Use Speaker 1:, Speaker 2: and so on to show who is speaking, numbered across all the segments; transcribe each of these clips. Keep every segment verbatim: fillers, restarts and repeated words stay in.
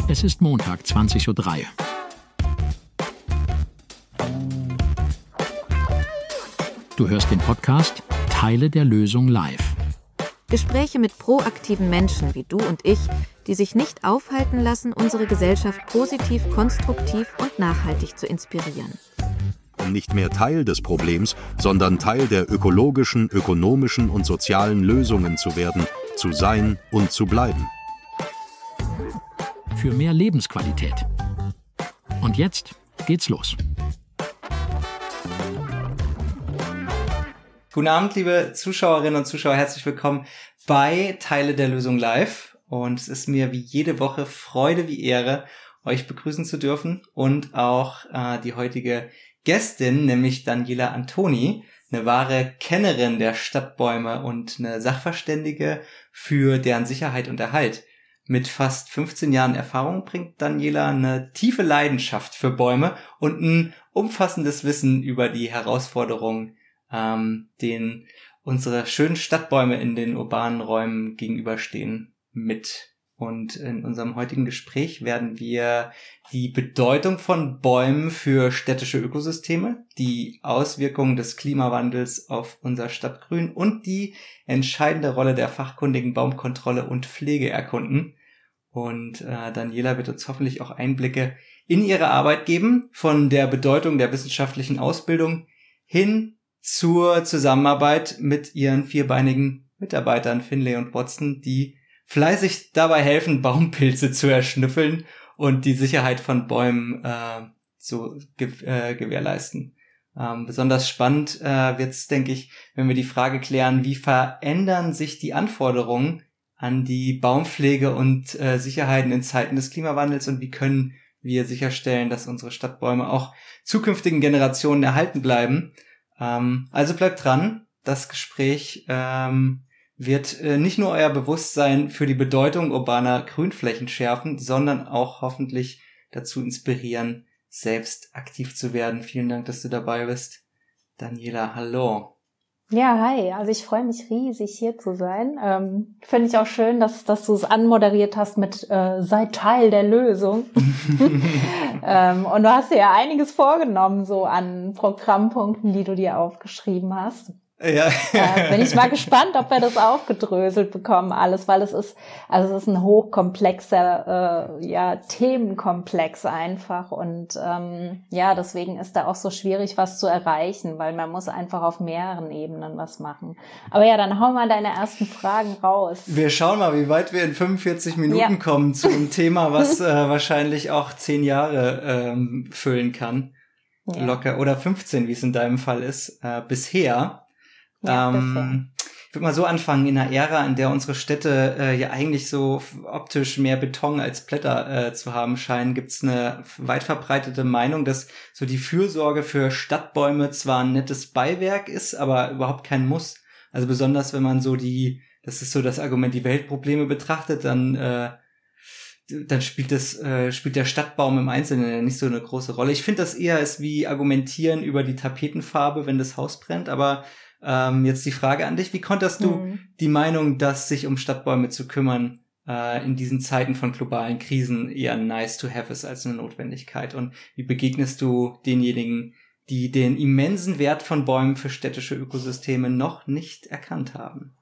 Speaker 1: Es ist Montag, zwanzig Uhr drei. Du hörst den Podcast Teile der Lösung live.
Speaker 2: Gespräche mit proaktiven Menschen wie du und ich, die sich nicht aufhalten lassen, unsere Gesellschaft positiv, konstruktiv und nachhaltig zu inspirieren.
Speaker 3: Um nicht mehr Teil des Problems, sondern Teil der ökologischen, ökonomischen und sozialen Lösungen zu werden, zu sein und zu bleiben.
Speaker 1: Für mehr Lebensqualität. Und jetzt geht's los.
Speaker 4: Guten Abend, liebe Zuschauerinnen und Zuschauer, herzlich willkommen bei Teile der Lösung live. Und es ist mir wie jede Woche Freude wie Ehre, euch begrüßen zu dürfen und auch äh, die heutige Gästin, nämlich Daniela Antoni, eine wahre Kennerin der Stadtbäume und eine Sachverständige für deren Sicherheit und Erhalt. Mit fast fünfzehn Jahren Erfahrung bringt Daniela eine tiefe Leidenschaft für Bäume und ein umfassendes Wissen über die Herausforderungen, ähm, denen unsere schönen Stadtbäume in den urbanen Räumen gegenüberstehen, mit. Und in unserem heutigen Gespräch werden wir die Bedeutung von Bäumen für städtische Ökosysteme, die Auswirkungen des Klimawandels auf unser Stadtgrün und die entscheidende Rolle der fachkundigen Baumkontrolle und Pflege erkunden. Und äh, Daniela wird uns hoffentlich auch Einblicke in ihre Arbeit geben, von der Bedeutung der wissenschaftlichen Ausbildung hin zur Zusammenarbeit mit ihren vierbeinigen Mitarbeitern Finlay und Watson, die fleißig dabei helfen, Baumpilze zu erschnüffeln und die Sicherheit von Bäumen äh, zu ge- äh, gewährleisten. Ähm, besonders spannend äh, wird's, denke ich, wenn wir die Frage klären, wie verändern sich die Anforderungen an die Baumpflege und äh, Sicherheiten in Zeiten des Klimawandels und wie können wir sicherstellen, dass unsere Stadtbäume auch zukünftigen Generationen erhalten bleiben. Ähm, also bleibt dran, das Gespräch ähm, wird äh, nicht nur euer Bewusstsein für die Bedeutung urbaner Grünflächen schärfen, sondern auch hoffentlich dazu inspirieren, selbst aktiv zu werden. Vielen Dank, dass du dabei bist. Daniela, hallo.
Speaker 5: Ja, hi. Also ich freue mich riesig, hier zu sein. Ähm, finde ich auch schön, dass, dass du es anmoderiert hast mit äh, sei Teil der Lösung. ähm, und du hast dir ja einiges vorgenommen, so an Programmpunkten, die du dir aufgeschrieben hast.
Speaker 4: Ja.
Speaker 5: äh, bin ich mal gespannt, ob wir das aufgedröselt bekommen alles, weil es ist, also es ist ein hochkomplexer, äh, ja, Themenkomplex einfach und ähm, ja, deswegen ist da auch so schwierig, was zu erreichen, weil man muss einfach auf mehreren Ebenen was machen. Aber ja, dann hau mal deine ersten Fragen raus.
Speaker 4: Wir schauen mal, wie weit wir in fünfundvierzig Minuten ja. kommen zu einem Thema, was äh, wahrscheinlich auch zehn Jahre ähm, füllen kann. Ja. Locker. Oder fünfzehn, wie es in deinem Fall ist, äh, bisher. Ja, ähm, ich würde mal so anfangen, in einer Ära, in der unsere Städte äh, ja eigentlich so optisch mehr Beton als Blätter äh, zu haben scheinen, gibt's eine weit verbreitete Meinung, dass so die Fürsorge für Stadtbäume zwar ein nettes Beiwerk ist, aber überhaupt kein Muss. Also besonders, wenn man so die, das ist so das Argument, die Weltprobleme betrachtet, dann äh, dann spielt das äh, spielt der Stadtbaum im Einzelnen nicht so eine große Rolle. Ich finde, das eher ist wie argumentieren über die Tapetenfarbe, wenn das Haus brennt, aber Ähm, jetzt die Frage an dich, wie konntest du mhm. die Meinung, dass sich um Stadtbäume zu kümmern äh, in diesen Zeiten von globalen Krisen eher nice to have ist als eine Notwendigkeit? Und wie begegnest du denjenigen, die den immensen Wert von Bäumen für städtische Ökosysteme noch nicht erkannt haben?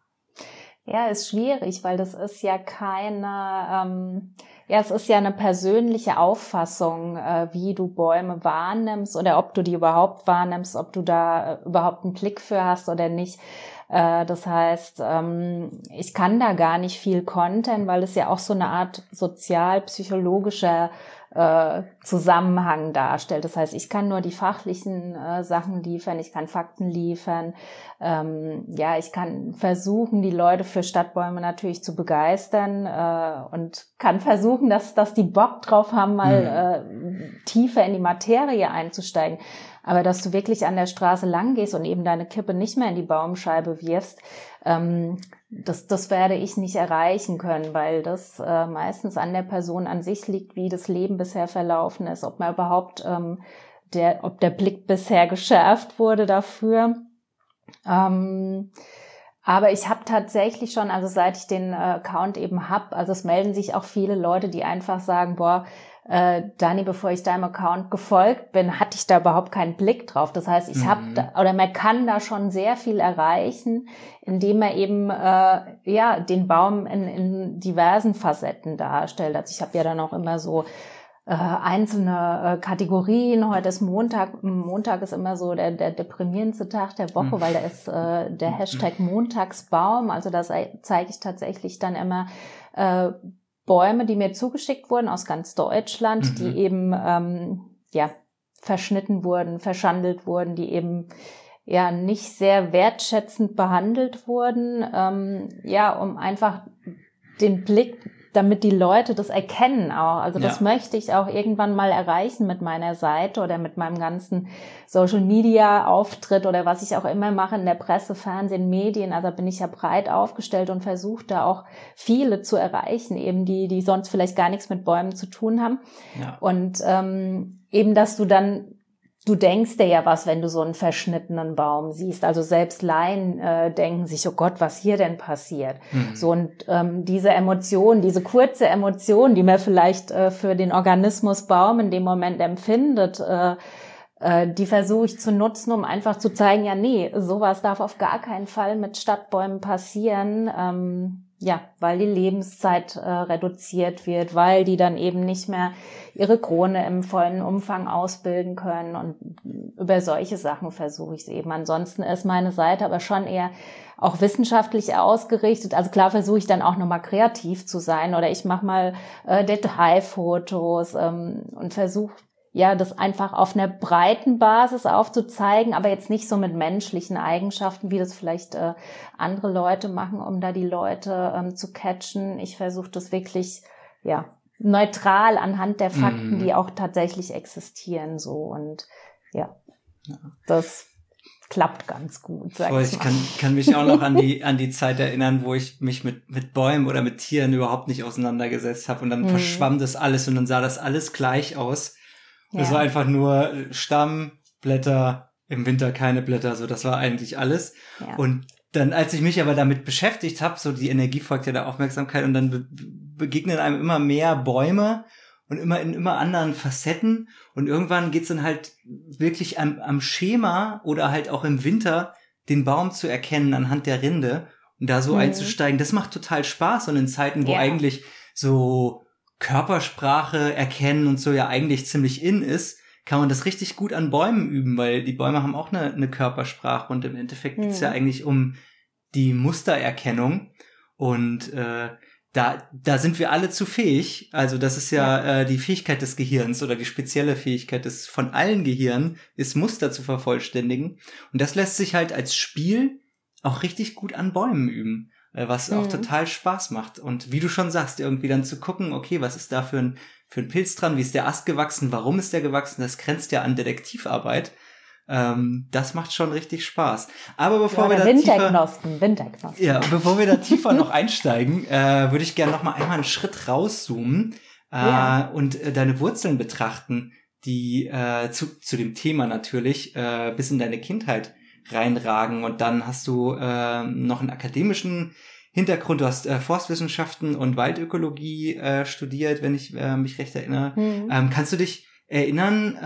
Speaker 5: Ja, ist schwierig, weil das ist ja keine, ähm, ja, es ist ja eine persönliche Auffassung, äh, wie du Bäume wahrnimmst oder ob du die überhaupt wahrnimmst, ob du da äh, überhaupt einen Blick für hast oder nicht. Äh, das heißt, ähm, ich kann da gar nicht viel kontern, weil es ja auch so eine Art sozial-psychologischer äh, Zusammenhang darstellt. Das heißt, ich kann nur die fachlichen äh, Sachen liefern, ich kann Fakten liefern. Ähm, ja, ich kann versuchen, die Leute für Stadtbäume natürlich zu begeistern äh, und kann versuchen, dass, dass die Bock drauf haben, mal mhm. äh, tiefer in die Materie einzusteigen. Aber dass du wirklich an der Straße lang gehst und eben deine Kippe nicht mehr in die Baumscheibe wirfst, ähm, das, das werde ich nicht erreichen können, weil das äh, meistens an der Person an sich liegt, wie das Leben bisher verlaufen ist, ob man überhaupt ähm, der, ob der Blick bisher geschärft wurde dafür. Ähm, Aber ich habe tatsächlich schon, also seit ich den äh, Account eben hab, also es melden sich auch viele Leute, die einfach sagen, boah, äh, Dani, bevor ich deinem Account gefolgt bin, hatte ich da überhaupt keinen Blick drauf. Das heißt, ich mhm. habe da, oder man kann da schon sehr viel erreichen, indem man eben äh, ja den Baum in, in diversen Facetten darstellt. Also ich habe ja dann auch immer so äh, einzelne äh, Kategorien. Heute ist Montag. Montag ist immer so der, der deprimierendste Tag der Woche, mhm. weil da ist äh, der Hashtag Montagsbaum. Also da zeige ich tatsächlich dann immer äh, Bäume, die mir zugeschickt wurden aus ganz Deutschland, mhm. die eben ähm, ja verschnitten wurden, verschandelt wurden, die eben ja nicht sehr wertschätzend behandelt wurden, ähm, ja, um einfach den Blick, damit die Leute das erkennen auch. Also das ja. möchte ich auch irgendwann mal erreichen mit meiner Seite oder mit meinem ganzen Social-Media-Auftritt oder was ich auch immer mache in der Presse, Fernsehen, Medien. Also bin ich ja breit aufgestellt und versuche da auch viele zu erreichen, eben die, die sonst vielleicht gar nichts mit Bäumen zu tun haben. Ja. Und ähm, eben, dass du dann Du denkst dir ja was, wenn du so einen verschnittenen Baum siehst. Also selbst Laien äh, denken sich, oh Gott, was hier denn passiert? Mhm. So und ähm, diese Emotion, diese kurze Emotion, die man vielleicht äh, für den Organismus Baum in dem Moment empfindet, äh, äh, die versuche ich zu nutzen, um einfach zu zeigen, ja nee, sowas darf auf gar keinen Fall mit Stadtbäumen passieren. Ähm, Ja, weil die Lebenszeit äh, reduziert wird, weil die dann eben nicht mehr ihre Krone im vollen Umfang ausbilden können und über solche Sachen versuche ich es eben. Ansonsten ist meine Seite aber schon eher auch wissenschaftlich ausgerichtet. Also klar versuche ich dann auch nochmal kreativ zu sein oder ich mache mal äh, Detailfotos ähm, und versuche ja, das einfach auf einer breiten Basis aufzuzeigen, aber jetzt nicht so mit menschlichen Eigenschaften, wie das vielleicht äh, andere Leute machen, um da die Leute ähm, zu catchen. Ich versuche das wirklich, ja, neutral anhand der Fakten, mm. die auch tatsächlich existieren, so und ja, ja. das klappt ganz gut. Sag
Speaker 4: Voll,
Speaker 5: ich
Speaker 4: ich kann, kann mich auch noch an die an die Zeit erinnern, wo ich mich mit mit Bäumen oder mit Tieren überhaupt nicht auseinandergesetzt habe und dann mm. verschwamm das alles und dann sah das alles gleich aus. Es ja. war einfach nur Stamm, Blätter, im Winter keine Blätter, so das war eigentlich alles. Ja. Und dann, als ich mich aber damit beschäftigt habe, so die Energie folgt ja der Aufmerksamkeit und dann be- begegnen einem immer mehr Bäume und immer in immer anderen Facetten und irgendwann geht's dann halt wirklich am, am Schema oder halt auch im Winter den Baum zu erkennen anhand der Rinde und da so mhm. einzusteigen. Das macht total Spaß und in Zeiten, wo ja. eigentlich so Körpersprache erkennen und so ja eigentlich ziemlich in ist, kann man das richtig gut an Bäumen üben, weil die Bäume haben auch eine, eine Körpersprache und im Endeffekt mhm. geht's ja eigentlich um die Mustererkennung und äh, da da sind wir alle zu fähig. Also das ist ja, ja. Äh, die Fähigkeit des Gehirns oder die spezielle Fähigkeit des von allen Gehirnen ist, Muster zu vervollständigen und das lässt sich halt als Spiel auch richtig gut an Bäumen üben. Was auch mhm. total Spaß macht. Und wie du schon sagst, irgendwie dann zu gucken, okay, was ist da für ein, für ein Pilz dran? Wie ist der Ast gewachsen? Warum ist der gewachsen? Das grenzt ja an Detektivarbeit. Ähm, das macht schon richtig Spaß. Aber bevor ja, wir da
Speaker 5: Winterknospen,
Speaker 4: tiefer,
Speaker 5: Winterknospen.
Speaker 4: Ja, bevor wir da tiefer noch einsteigen, äh, würde ich gerne noch mal einmal einen Schritt rauszoomen äh, ja. und äh, deine Wurzeln betrachten, die äh, zu, zu dem Thema natürlich äh, bis in deine Kindheit reinragen und dann hast du äh, noch einen akademischen Hintergrund, du hast äh, Forstwissenschaften und Waldökologie äh, studiert, wenn ich äh, mich recht erinnere. Mhm. Ähm, kannst du dich erinnern,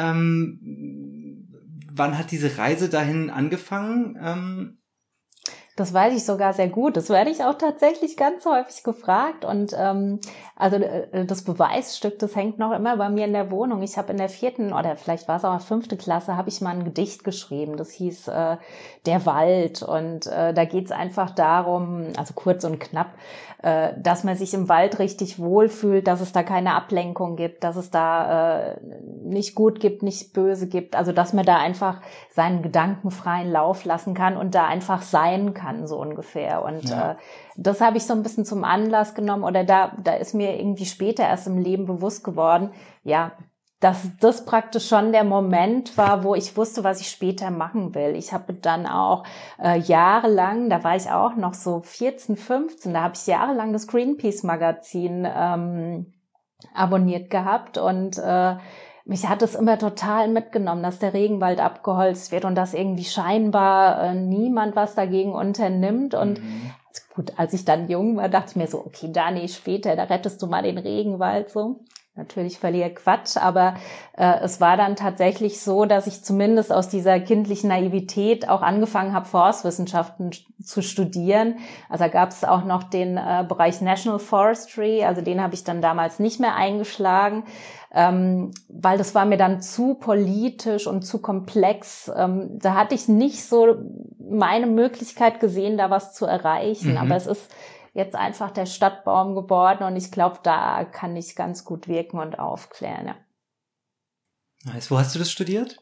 Speaker 4: ähm, wann hat diese Reise dahin angefangen? Ähm,
Speaker 5: Das weiß ich sogar sehr gut. Das werde ich auch tatsächlich ganz häufig gefragt. Und ähm, also äh, das Beweisstück, das hängt noch immer bei mir in der Wohnung. Ich habe in der vierten oder vielleicht war es auch fünfte Klasse, habe ich mal ein Gedicht geschrieben. Das hieß äh, Der Wald. Und äh, da geht es einfach darum, also kurz und knapp, äh, dass man sich im Wald richtig wohlfühlt, dass es da keine Ablenkung gibt, dass es da äh, nicht gut gibt, nicht böse gibt. Also dass man da einfach seinen Gedanken freien Lauf lassen kann und da einfach sein kann. kann, so ungefähr. Und ja. äh, das habe ich so ein bisschen zum Anlass genommen oder da da ist mir irgendwie später erst im Leben bewusst geworden, ja, dass das praktisch schon der Moment war, wo ich wusste, was ich später machen will. Ich habe dann auch äh, jahrelang, da war ich auch noch so vierzehn, fünfzehn, da habe ich jahrelang das Greenpeace-Magazin ähm, abonniert gehabt und äh, mich hat es immer total mitgenommen, dass der Regenwald abgeholzt wird und dass irgendwie scheinbar äh, niemand was dagegen unternimmt. Und
Speaker 4: Mhm.
Speaker 5: also gut, als ich dann jung war, dachte ich mir so, okay, Dani, später, da rettest du mal den Regenwald so. Natürlich völliger Quatsch, aber äh, es war dann tatsächlich so, dass ich zumindest aus dieser kindlichen Naivität auch angefangen habe, Forstwissenschaften zu studieren. Also da gab es auch noch den äh, Bereich National Forestry, also den habe ich dann damals nicht mehr eingeschlagen, ähm, weil das war mir dann zu politisch und zu komplex. Ähm, da hatte ich nicht so meine Möglichkeit gesehen, da was zu erreichen,
Speaker 4: Mhm.
Speaker 5: aber es ist jetzt einfach der Stadtbaum geworden und ich glaube, da kann ich ganz gut wirken und aufklären. Ja.
Speaker 4: Nice. Wo hast du das studiert?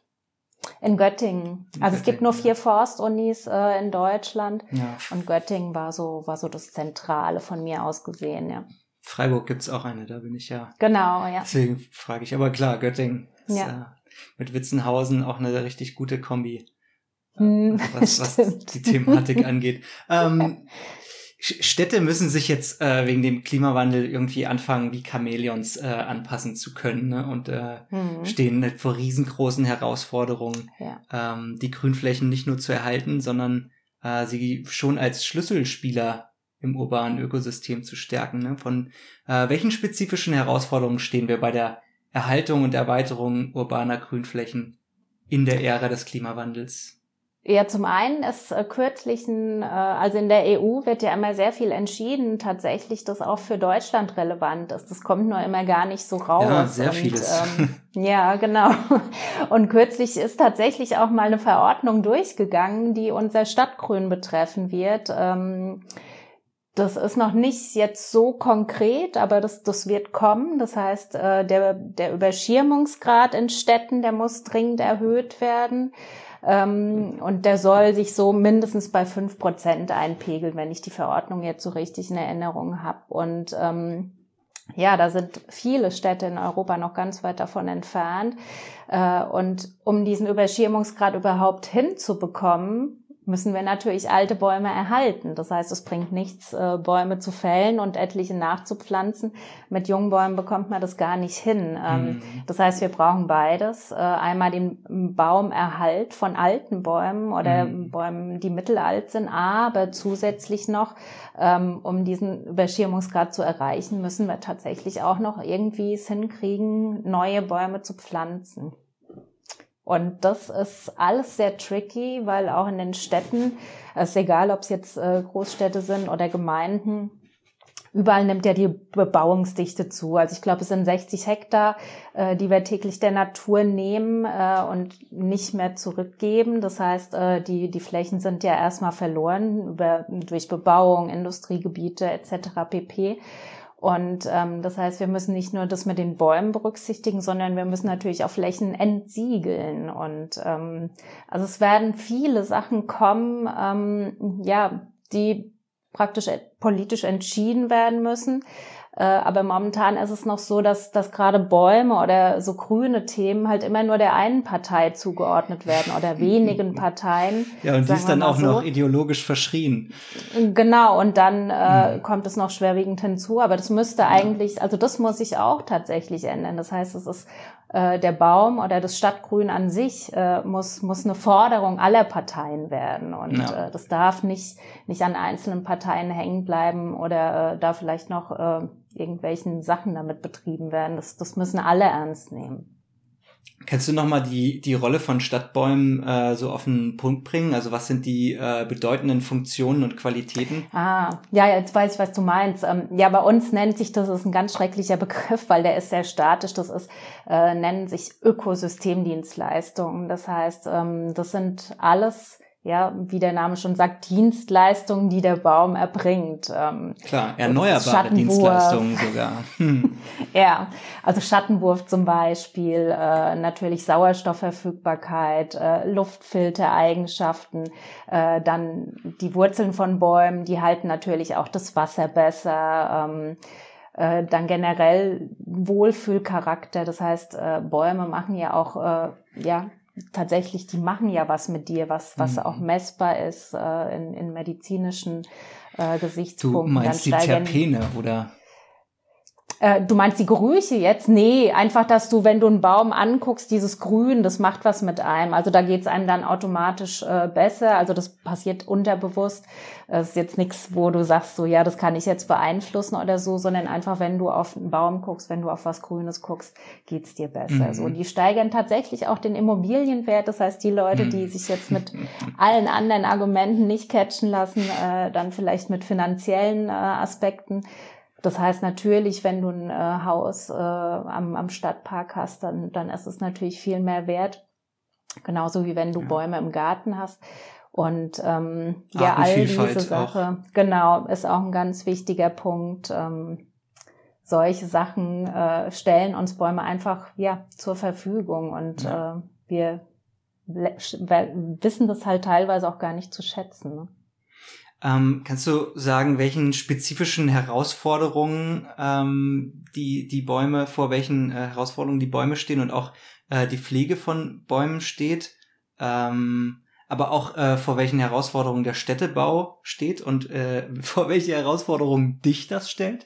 Speaker 5: In Göttingen.
Speaker 4: In
Speaker 5: Also es gibt
Speaker 4: Göttingen,
Speaker 5: nur
Speaker 4: ja.
Speaker 5: vier Forstunis äh, in Deutschland
Speaker 4: Ja.
Speaker 5: und Göttingen war so war so das Zentrale von mir aus gesehen. Ja.
Speaker 4: Freiburg gibt's auch eine, da bin ich ja.
Speaker 5: Genau, ja.
Speaker 4: Deswegen frage ich. Aber klar, Göttingen ist
Speaker 5: Ja.
Speaker 4: äh, mit Witzenhausen auch eine richtig gute Kombi,
Speaker 5: Hm,
Speaker 4: was, was
Speaker 5: stimmt.
Speaker 4: die Thematik angeht. Ähm, Sch- Städte müssen sich jetzt äh, wegen dem Klimawandel irgendwie anfangen, wie Chamäleons äh, anpassen zu können, ne? Und äh,
Speaker 5: Hm.
Speaker 4: stehen nicht vor riesengroßen Herausforderungen,
Speaker 5: Ja.
Speaker 4: ähm, die Grünflächen nicht nur zu erhalten, sondern äh, sie schon als Schlüsselspieler im urbanen Ökosystem zu stärken. Ne? Von äh, welchen spezifischen Herausforderungen stehen wir bei der Erhaltung und Erweiterung urbaner Grünflächen in der Ära des Klimawandels?
Speaker 5: Ja, zum einen ist äh, kürzlich, ein, äh, also in der E U wird ja immer sehr viel entschieden, tatsächlich, das auch für Deutschland relevant ist. Das kommt nur immer gar nicht so raus.
Speaker 4: Ja, sehr
Speaker 5: und,
Speaker 4: vieles.
Speaker 5: Ähm, ja, genau. Und kürzlich ist tatsächlich auch mal eine Verordnung durchgegangen, die unser Stadtgrün betreffen wird. Ähm, Das ist noch nicht jetzt so konkret, aber das, das wird kommen. Das heißt, äh, der, der Überschirmungsgrad in Städten, der muss dringend erhöht werden. Ähm, und der soll sich so mindestens bei fünf Prozent einpegeln, wenn ich die Verordnung jetzt so richtig in Erinnerung habe. Und ähm, ja, da sind viele Städte in Europa noch ganz weit davon entfernt. Äh, und um diesen Überschirmungsgrad überhaupt hinzubekommen, müssen wir natürlich alte Bäume erhalten. Das heißt, es bringt nichts, äh, Bäume zu fällen und etliche nachzupflanzen. Mit jungen Bäumen bekommt man das gar nicht hin. Ähm,
Speaker 4: Mhm.
Speaker 5: Das heißt, wir brauchen beides. Äh, einmal den Baumerhalt von alten Bäumen oder
Speaker 4: Mhm.
Speaker 5: Bäumen, die mittelalt sind, aber zusätzlich noch, ähm, um diesen Überschirmungsgrad zu erreichen, müssen wir tatsächlich auch noch irgendwie es hinkriegen, neue Bäume zu pflanzen. Und das ist alles sehr tricky, weil auch in den Städten, es ist egal, ob es jetzt äh, Großstädte sind oder Gemeinden, überall nimmt ja die Bebauungsdichte zu. Also ich glaube, es sind sechzig Hektar, äh, die wir täglich der Natur nehmen äh, und nicht mehr zurückgeben. Das heißt, äh, die die Flächen sind ja erstmal verloren über, durch Bebauung, Industriegebiete et cetera pp. Und ähm, das heißt, wir müssen nicht nur das mit den Bäumen berücksichtigen, sondern wir müssen natürlich auch Flächen entsiegeln. Und ähm, also es werden viele Sachen kommen, ähm, ja, die praktisch politisch entschieden werden müssen. Äh, aber momentan ist es noch so, dass, dass gerade Bäume oder so grüne Themen halt immer nur der einen Partei zugeordnet werden oder wenigen Parteien.
Speaker 4: Ja, und die
Speaker 5: sagen
Speaker 4: ist
Speaker 5: wir
Speaker 4: dann
Speaker 5: mal
Speaker 4: auch
Speaker 5: so.
Speaker 4: noch ideologisch verschrien.
Speaker 5: Genau, und dann äh,
Speaker 4: Mhm.
Speaker 5: kommt es noch schwerwiegend hinzu, aber das müsste eigentlich, also das muss sich auch tatsächlich ändern. Das heißt, es ist äh, der Baum oder das Stadtgrün an sich äh, muss muss eine Forderung aller Parteien werden und
Speaker 4: Ja.
Speaker 5: äh, das darf nicht nicht an einzelnen Parteien hängen bleiben oder äh, da vielleicht noch äh, irgendwelchen Sachen damit betrieben werden. Das das müssen alle ernst nehmen.
Speaker 4: Kannst du nochmal die, die Rolle von Stadtbäumen äh, so auf den Punkt bringen? Also was sind die äh, bedeutenden Funktionen und Qualitäten?
Speaker 5: Ah, ja, jetzt weiß ich, was du meinst. Ähm, ja, bei uns nennt sich, das ist ein ganz schrecklicher Begriff, weil der ist sehr statisch. Das ist, äh, nennen sich Ökosystemdienstleistungen. Das heißt, ähm, das sind alles, ja, wie der Name schon sagt, Dienstleistungen, die der Baum erbringt. Ähm,
Speaker 4: Klar,
Speaker 5: so, das
Speaker 4: erneuerbare
Speaker 5: Schattenwurf.
Speaker 4: Dienstleistungen sogar. Hm.
Speaker 5: Ja, also Schattenwurf zum Beispiel, äh, natürlich Sauerstoffverfügbarkeit, äh, Luftfiltereigenschaften, äh, dann die Wurzeln von Bäumen, die halten natürlich auch das Wasser besser, ähm, äh, dann generell Wohlfühlcharakter, das heißt, äh, Bäume machen ja auch, äh, ja, tatsächlich, die machen ja was mit dir, was was
Speaker 4: Mhm.
Speaker 5: auch messbar ist äh, in, in medizinischen äh,
Speaker 4: Du
Speaker 5: Gesichtspunkten.
Speaker 4: meinst die
Speaker 5: Dann steigern-
Speaker 4: Terpene, oder?
Speaker 5: Äh, du meinst die Gerüche jetzt? Nee, einfach, dass du, wenn du einen Baum anguckst, dieses Grün, das macht was mit einem. Also da geht's einem dann automatisch äh, besser. Also das passiert unterbewusst. Das ist jetzt nichts, wo du sagst, so ja, das kann ich jetzt beeinflussen oder so, sondern einfach, wenn du auf einen Baum guckst, wenn du auf was Grünes guckst, geht's dir besser. Mhm. So, die steigern tatsächlich auch den Immobilienwert. Das heißt, die Leute, die sich jetzt mit allen anderen Argumenten nicht catchen lassen, äh, dann vielleicht mit finanziellen äh, Aspekten. Das heißt natürlich, wenn du ein äh, Haus äh, am, am Stadtpark hast, dann, dann ist es natürlich viel mehr wert. Genauso wie wenn du ja. Bäume im Garten hast. Und ähm, ja, all diese Sache, auch. Genau, ist auch ein ganz wichtiger Punkt. Ähm, solche Sachen äh, stellen uns Bäume einfach ja zur Verfügung. Und ja. äh, wir wissen das halt teilweise auch gar nicht zu schätzen. Ne?
Speaker 4: Ähm, kannst du sagen, welchen spezifischen Herausforderungen ähm, die die Bäume, vor welchen äh, Herausforderungen die Bäume stehen und auch äh, die Pflege von Bäumen steht, ähm, aber auch äh, vor welchen Herausforderungen der Städtebau steht und äh, vor welche Herausforderungen dich das stellt?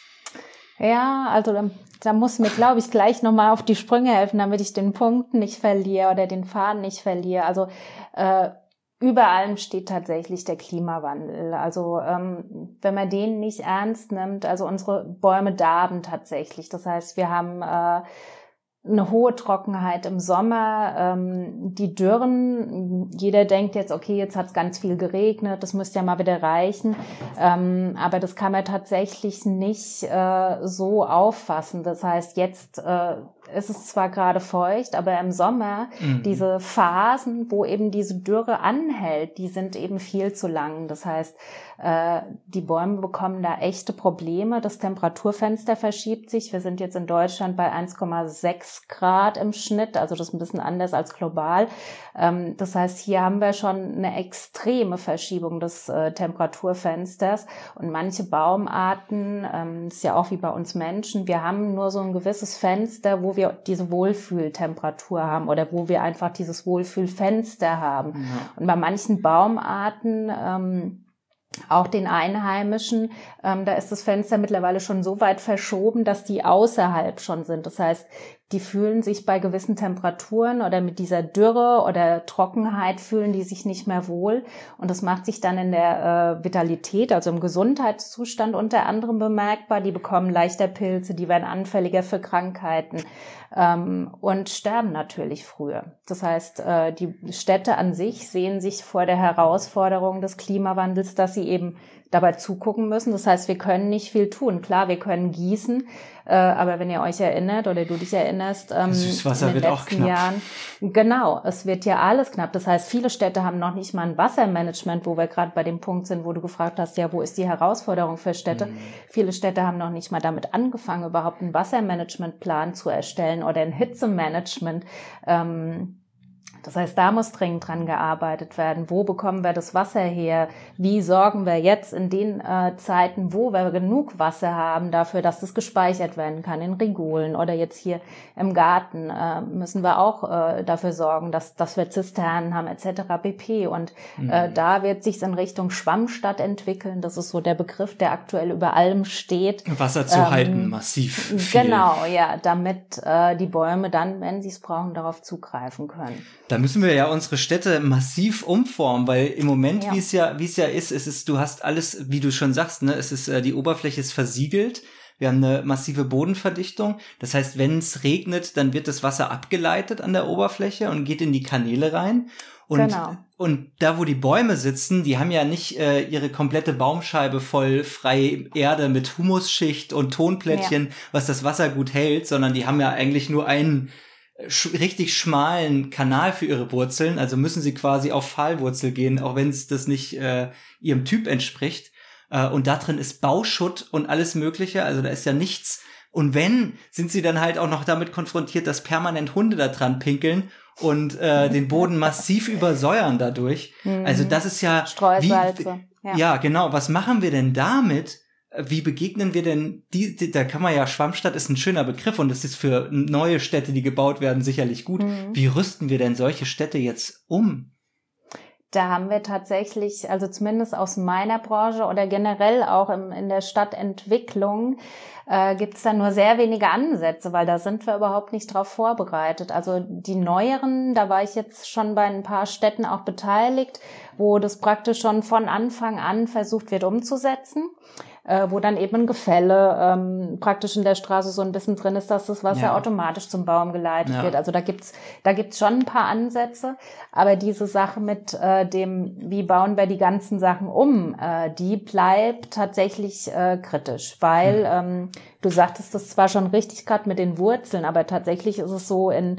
Speaker 5: Ja, also da, da muss mir, glaube ich, gleich nochmal auf die Sprünge helfen, damit ich den Punkt nicht verliere oder den Faden nicht verliere. Also äh, über allem steht tatsächlich der Klimawandel. Also ähm, wenn man den nicht ernst nimmt, also unsere Bäume darben tatsächlich. Das heißt, wir haben äh, eine hohe Trockenheit im Sommer, ähm, die Dürren, jeder denkt jetzt, okay, jetzt hat es ganz viel geregnet, das müsste ja mal wieder reichen, ähm, aber das kann man tatsächlich nicht äh, so auffassen. Das heißt, jetzt äh, ist es zwar gerade feucht, aber im Sommer mhm. diese Phasen, wo eben diese Dürre anhält, die sind eben viel zu lang. Das heißt, äh, die Bäume bekommen da echte Probleme. Das Temperaturfenster verschiebt sich. Wir sind jetzt in Deutschland bei eins Komma sechs Grad im Schnitt, also das ist ein bisschen anders als global. Ähm, das heißt, hier haben wir schon eine extreme Verschiebung des äh, Temperaturfensters und manche Baumarten, ähm, ist ja auch wie bei uns Menschen, wir haben nur so ein gewisses Fenster, wo wir diese Wohlfühltemperatur haben oder wo wir einfach dieses Wohlfühlfenster haben. Ja. Und bei manchen Baumarten, ähm, auch den Einheimischen, ähm, da ist das Fenster mittlerweile schon so weit verschoben, dass die außerhalb schon sind. Das heißt, die fühlen sich bei gewissen Temperaturen oder mit dieser Dürre oder Trockenheit fühlen die sich nicht mehr wohl. Und das macht sich dann in der äh, Vitalität, also im Gesundheitszustand unter anderem bemerkbar. Die bekommen leichter Pilze, die werden anfälliger für Krankheiten ähm, und sterben natürlich früher. Das heißt, äh, die Städte an sich sehen sich vor der Herausforderung des Klimawandels, dass sie eben dabei zugucken müssen. Das heißt, wir können nicht viel tun. Klar, wir können gießen, äh, aber wenn ihr euch erinnert oder du dich erinnerst, ähm,
Speaker 4: das Süßwasser
Speaker 5: in den
Speaker 4: wird
Speaker 5: letzten
Speaker 4: auch knapp.
Speaker 5: Jahren, genau, es wird ja alles knapp. Das heißt, viele Städte haben noch nicht mal ein Wassermanagement, wo wir gerade bei dem Punkt sind, wo du gefragt hast, ja, wo ist die Herausforderung für Städte? Mhm. Viele Städte haben noch nicht mal damit angefangen, überhaupt einen Wassermanagementplan zu erstellen oder ein Hitzemanagement. Ähm, Das heißt, da muss dringend dran gearbeitet werden. Wo bekommen wir das Wasser her? Wie sorgen wir jetzt in den äh, Zeiten, wo wir genug Wasser haben, dafür, dass es gespeichert werden kann in Rigolen oder jetzt hier im Garten äh, müssen wir auch äh, dafür sorgen, dass, dass wir Zisternen haben et cetera pp. Und mhm. äh, da wird sich in Richtung Schwammstadt entwickeln. Das ist so der Begriff, der aktuell über allem steht.
Speaker 4: Wasser zu ähm, halten, massiv viel.
Speaker 5: Genau, ja, damit äh, die Bäume dann, wenn sie es brauchen, darauf zugreifen können.
Speaker 4: Da müssen wir ja unsere Städte massiv umformen, weil im Moment, ja. wie es ja, wie es ja ist, es ist, du hast alles, wie du schon sagst, ne, es ist, äh, die Oberfläche ist versiegelt. Wir haben eine massive Bodenverdichtung. Das heißt, wenn es regnet, dann wird das Wasser abgeleitet an der Oberfläche und geht in die Kanäle rein. Und,
Speaker 5: genau.
Speaker 4: und da, wo die Bäume sitzen, die haben ja nicht äh, ihre komplette Baumscheibe voll freie Erde mit Humusschicht und Tonplättchen, ja. was das Wasser gut hält, sondern die haben ja eigentlich nur einen sch- richtig schmalen Kanal für ihre Wurzeln. Also müssen sie quasi auf Pfahlwurzel gehen, auch wenn es das nicht äh, ihrem Typ entspricht. Äh, und da drin ist Bauschutt und alles Mögliche. Also da ist ja nichts. Und wenn, sind sie dann halt auch noch damit konfrontiert, dass permanent Hunde da dran pinkeln und äh, den Boden massiv übersäuern dadurch. Mhm. Also das ist ja...
Speaker 5: Streusalze.
Speaker 4: Wie, ja. ja, genau. Was machen wir denn damit? Wie begegnen wir denn, die, die, da kann man ja, Schwammstadt ist ein schöner Begriff und das ist für neue Städte, die gebaut werden, sicherlich gut. Mhm. Wie rüsten wir denn solche Städte jetzt um?
Speaker 5: da haben wir tatsächlich, also zumindest aus meiner Branche oder generell auch im, in der Stadtentwicklung, äh, gibt es da nur sehr wenige Ansätze, weil da sind wir überhaupt nicht drauf vorbereitet. Also die neueren, da war ich jetzt schon bei ein paar Städten auch beteiligt, wo das praktisch schon von Anfang an versucht wird umzusetzen. Äh, wo dann eben ein Gefälle ähm, praktisch in der Straße so ein bisschen drin ist, dass das Wasser ja. automatisch zum Baum geleitet ja. wird. Also da gibt's da gibt's schon ein paar Ansätze, aber diese Sache mit äh, dem, wie bauen wir die ganzen Sachen um, äh, die bleibt tatsächlich äh, kritisch, weil mhm. ähm, du sagtest das zwar schon richtig gerade mit den Wurzeln, aber tatsächlich ist es so, in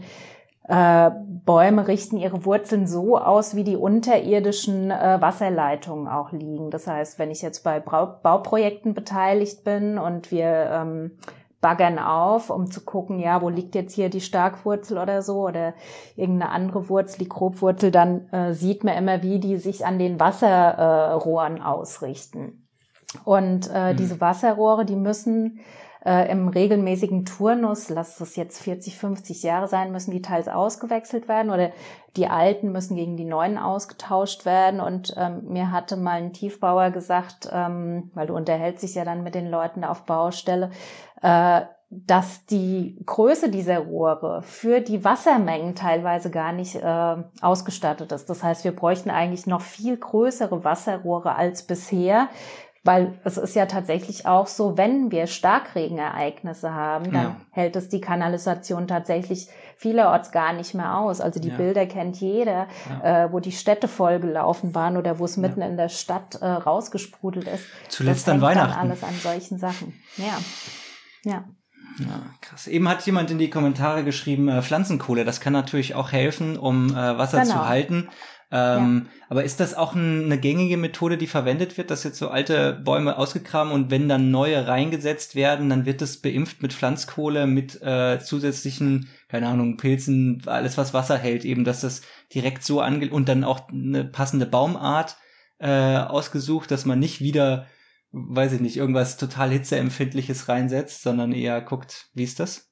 Speaker 5: Äh, Bäume richten ihre Wurzeln so aus, wie die unterirdischen äh, Wasserleitungen auch liegen. Das heißt, wenn ich jetzt bei Bau- Bauprojekten beteiligt bin und wir ähm, baggern auf, um zu gucken, ja, wo liegt jetzt hier die Starkwurzel oder so oder irgendeine andere Wurzel, die Grobwurzel, dann äh, sieht man immer, wie die sich an den Wasserrohren äh, ausrichten. Und äh, mhm. diese Wasserrohre, die müssen Äh, im regelmäßigen Turnus, lass es jetzt vierzig, fünfzig Jahre sein, müssen die teils ausgewechselt werden oder die alten müssen gegen die neuen ausgetauscht werden. Und ähm, mir hatte mal ein Tiefbauer gesagt, ähm, weil du unterhältst dich ja dann mit den Leuten auf Baustelle, äh, dass die Größe dieser Rohre für die Wassermengen teilweise gar nicht äh, ausgestattet ist. Das heißt, wir bräuchten eigentlich noch viel größere Wasserrohre als bisher. Weil es ist ja tatsächlich auch so, wenn wir Starkregenereignisse haben, dann ja. hält es die Kanalisation tatsächlich vielerorts gar nicht mehr aus. Also die ja. Bilder kennt jeder, ja. äh, wo die Städte vollgelaufen waren oder wo es mitten ja. in der Stadt äh, rausgesprudelt ist.
Speaker 4: Zuletzt an Weihnachten.
Speaker 5: Dann alles an solchen Sachen. Ja, ja.
Speaker 4: Ja, krass. Eben hat jemand in die Kommentare geschrieben, äh, Pflanzenkohle, das kann natürlich auch helfen, um äh, Wasser genau. zu halten. Ähm, ja. Aber ist das auch ein, eine gängige Methode, die verwendet wird, dass jetzt so alte Bäume ausgegraben und wenn dann neue reingesetzt werden, dann wird es beimpft mit Pflanzkohle, mit äh, zusätzlichen, keine Ahnung, Pilzen, alles was Wasser hält, eben, dass das direkt so ange... und dann auch eine passende Baumart äh, ausgesucht, dass man nicht wieder, weiß ich nicht, irgendwas total hitzeempfindliches reinsetzt, sondern eher guckt, wie ist das?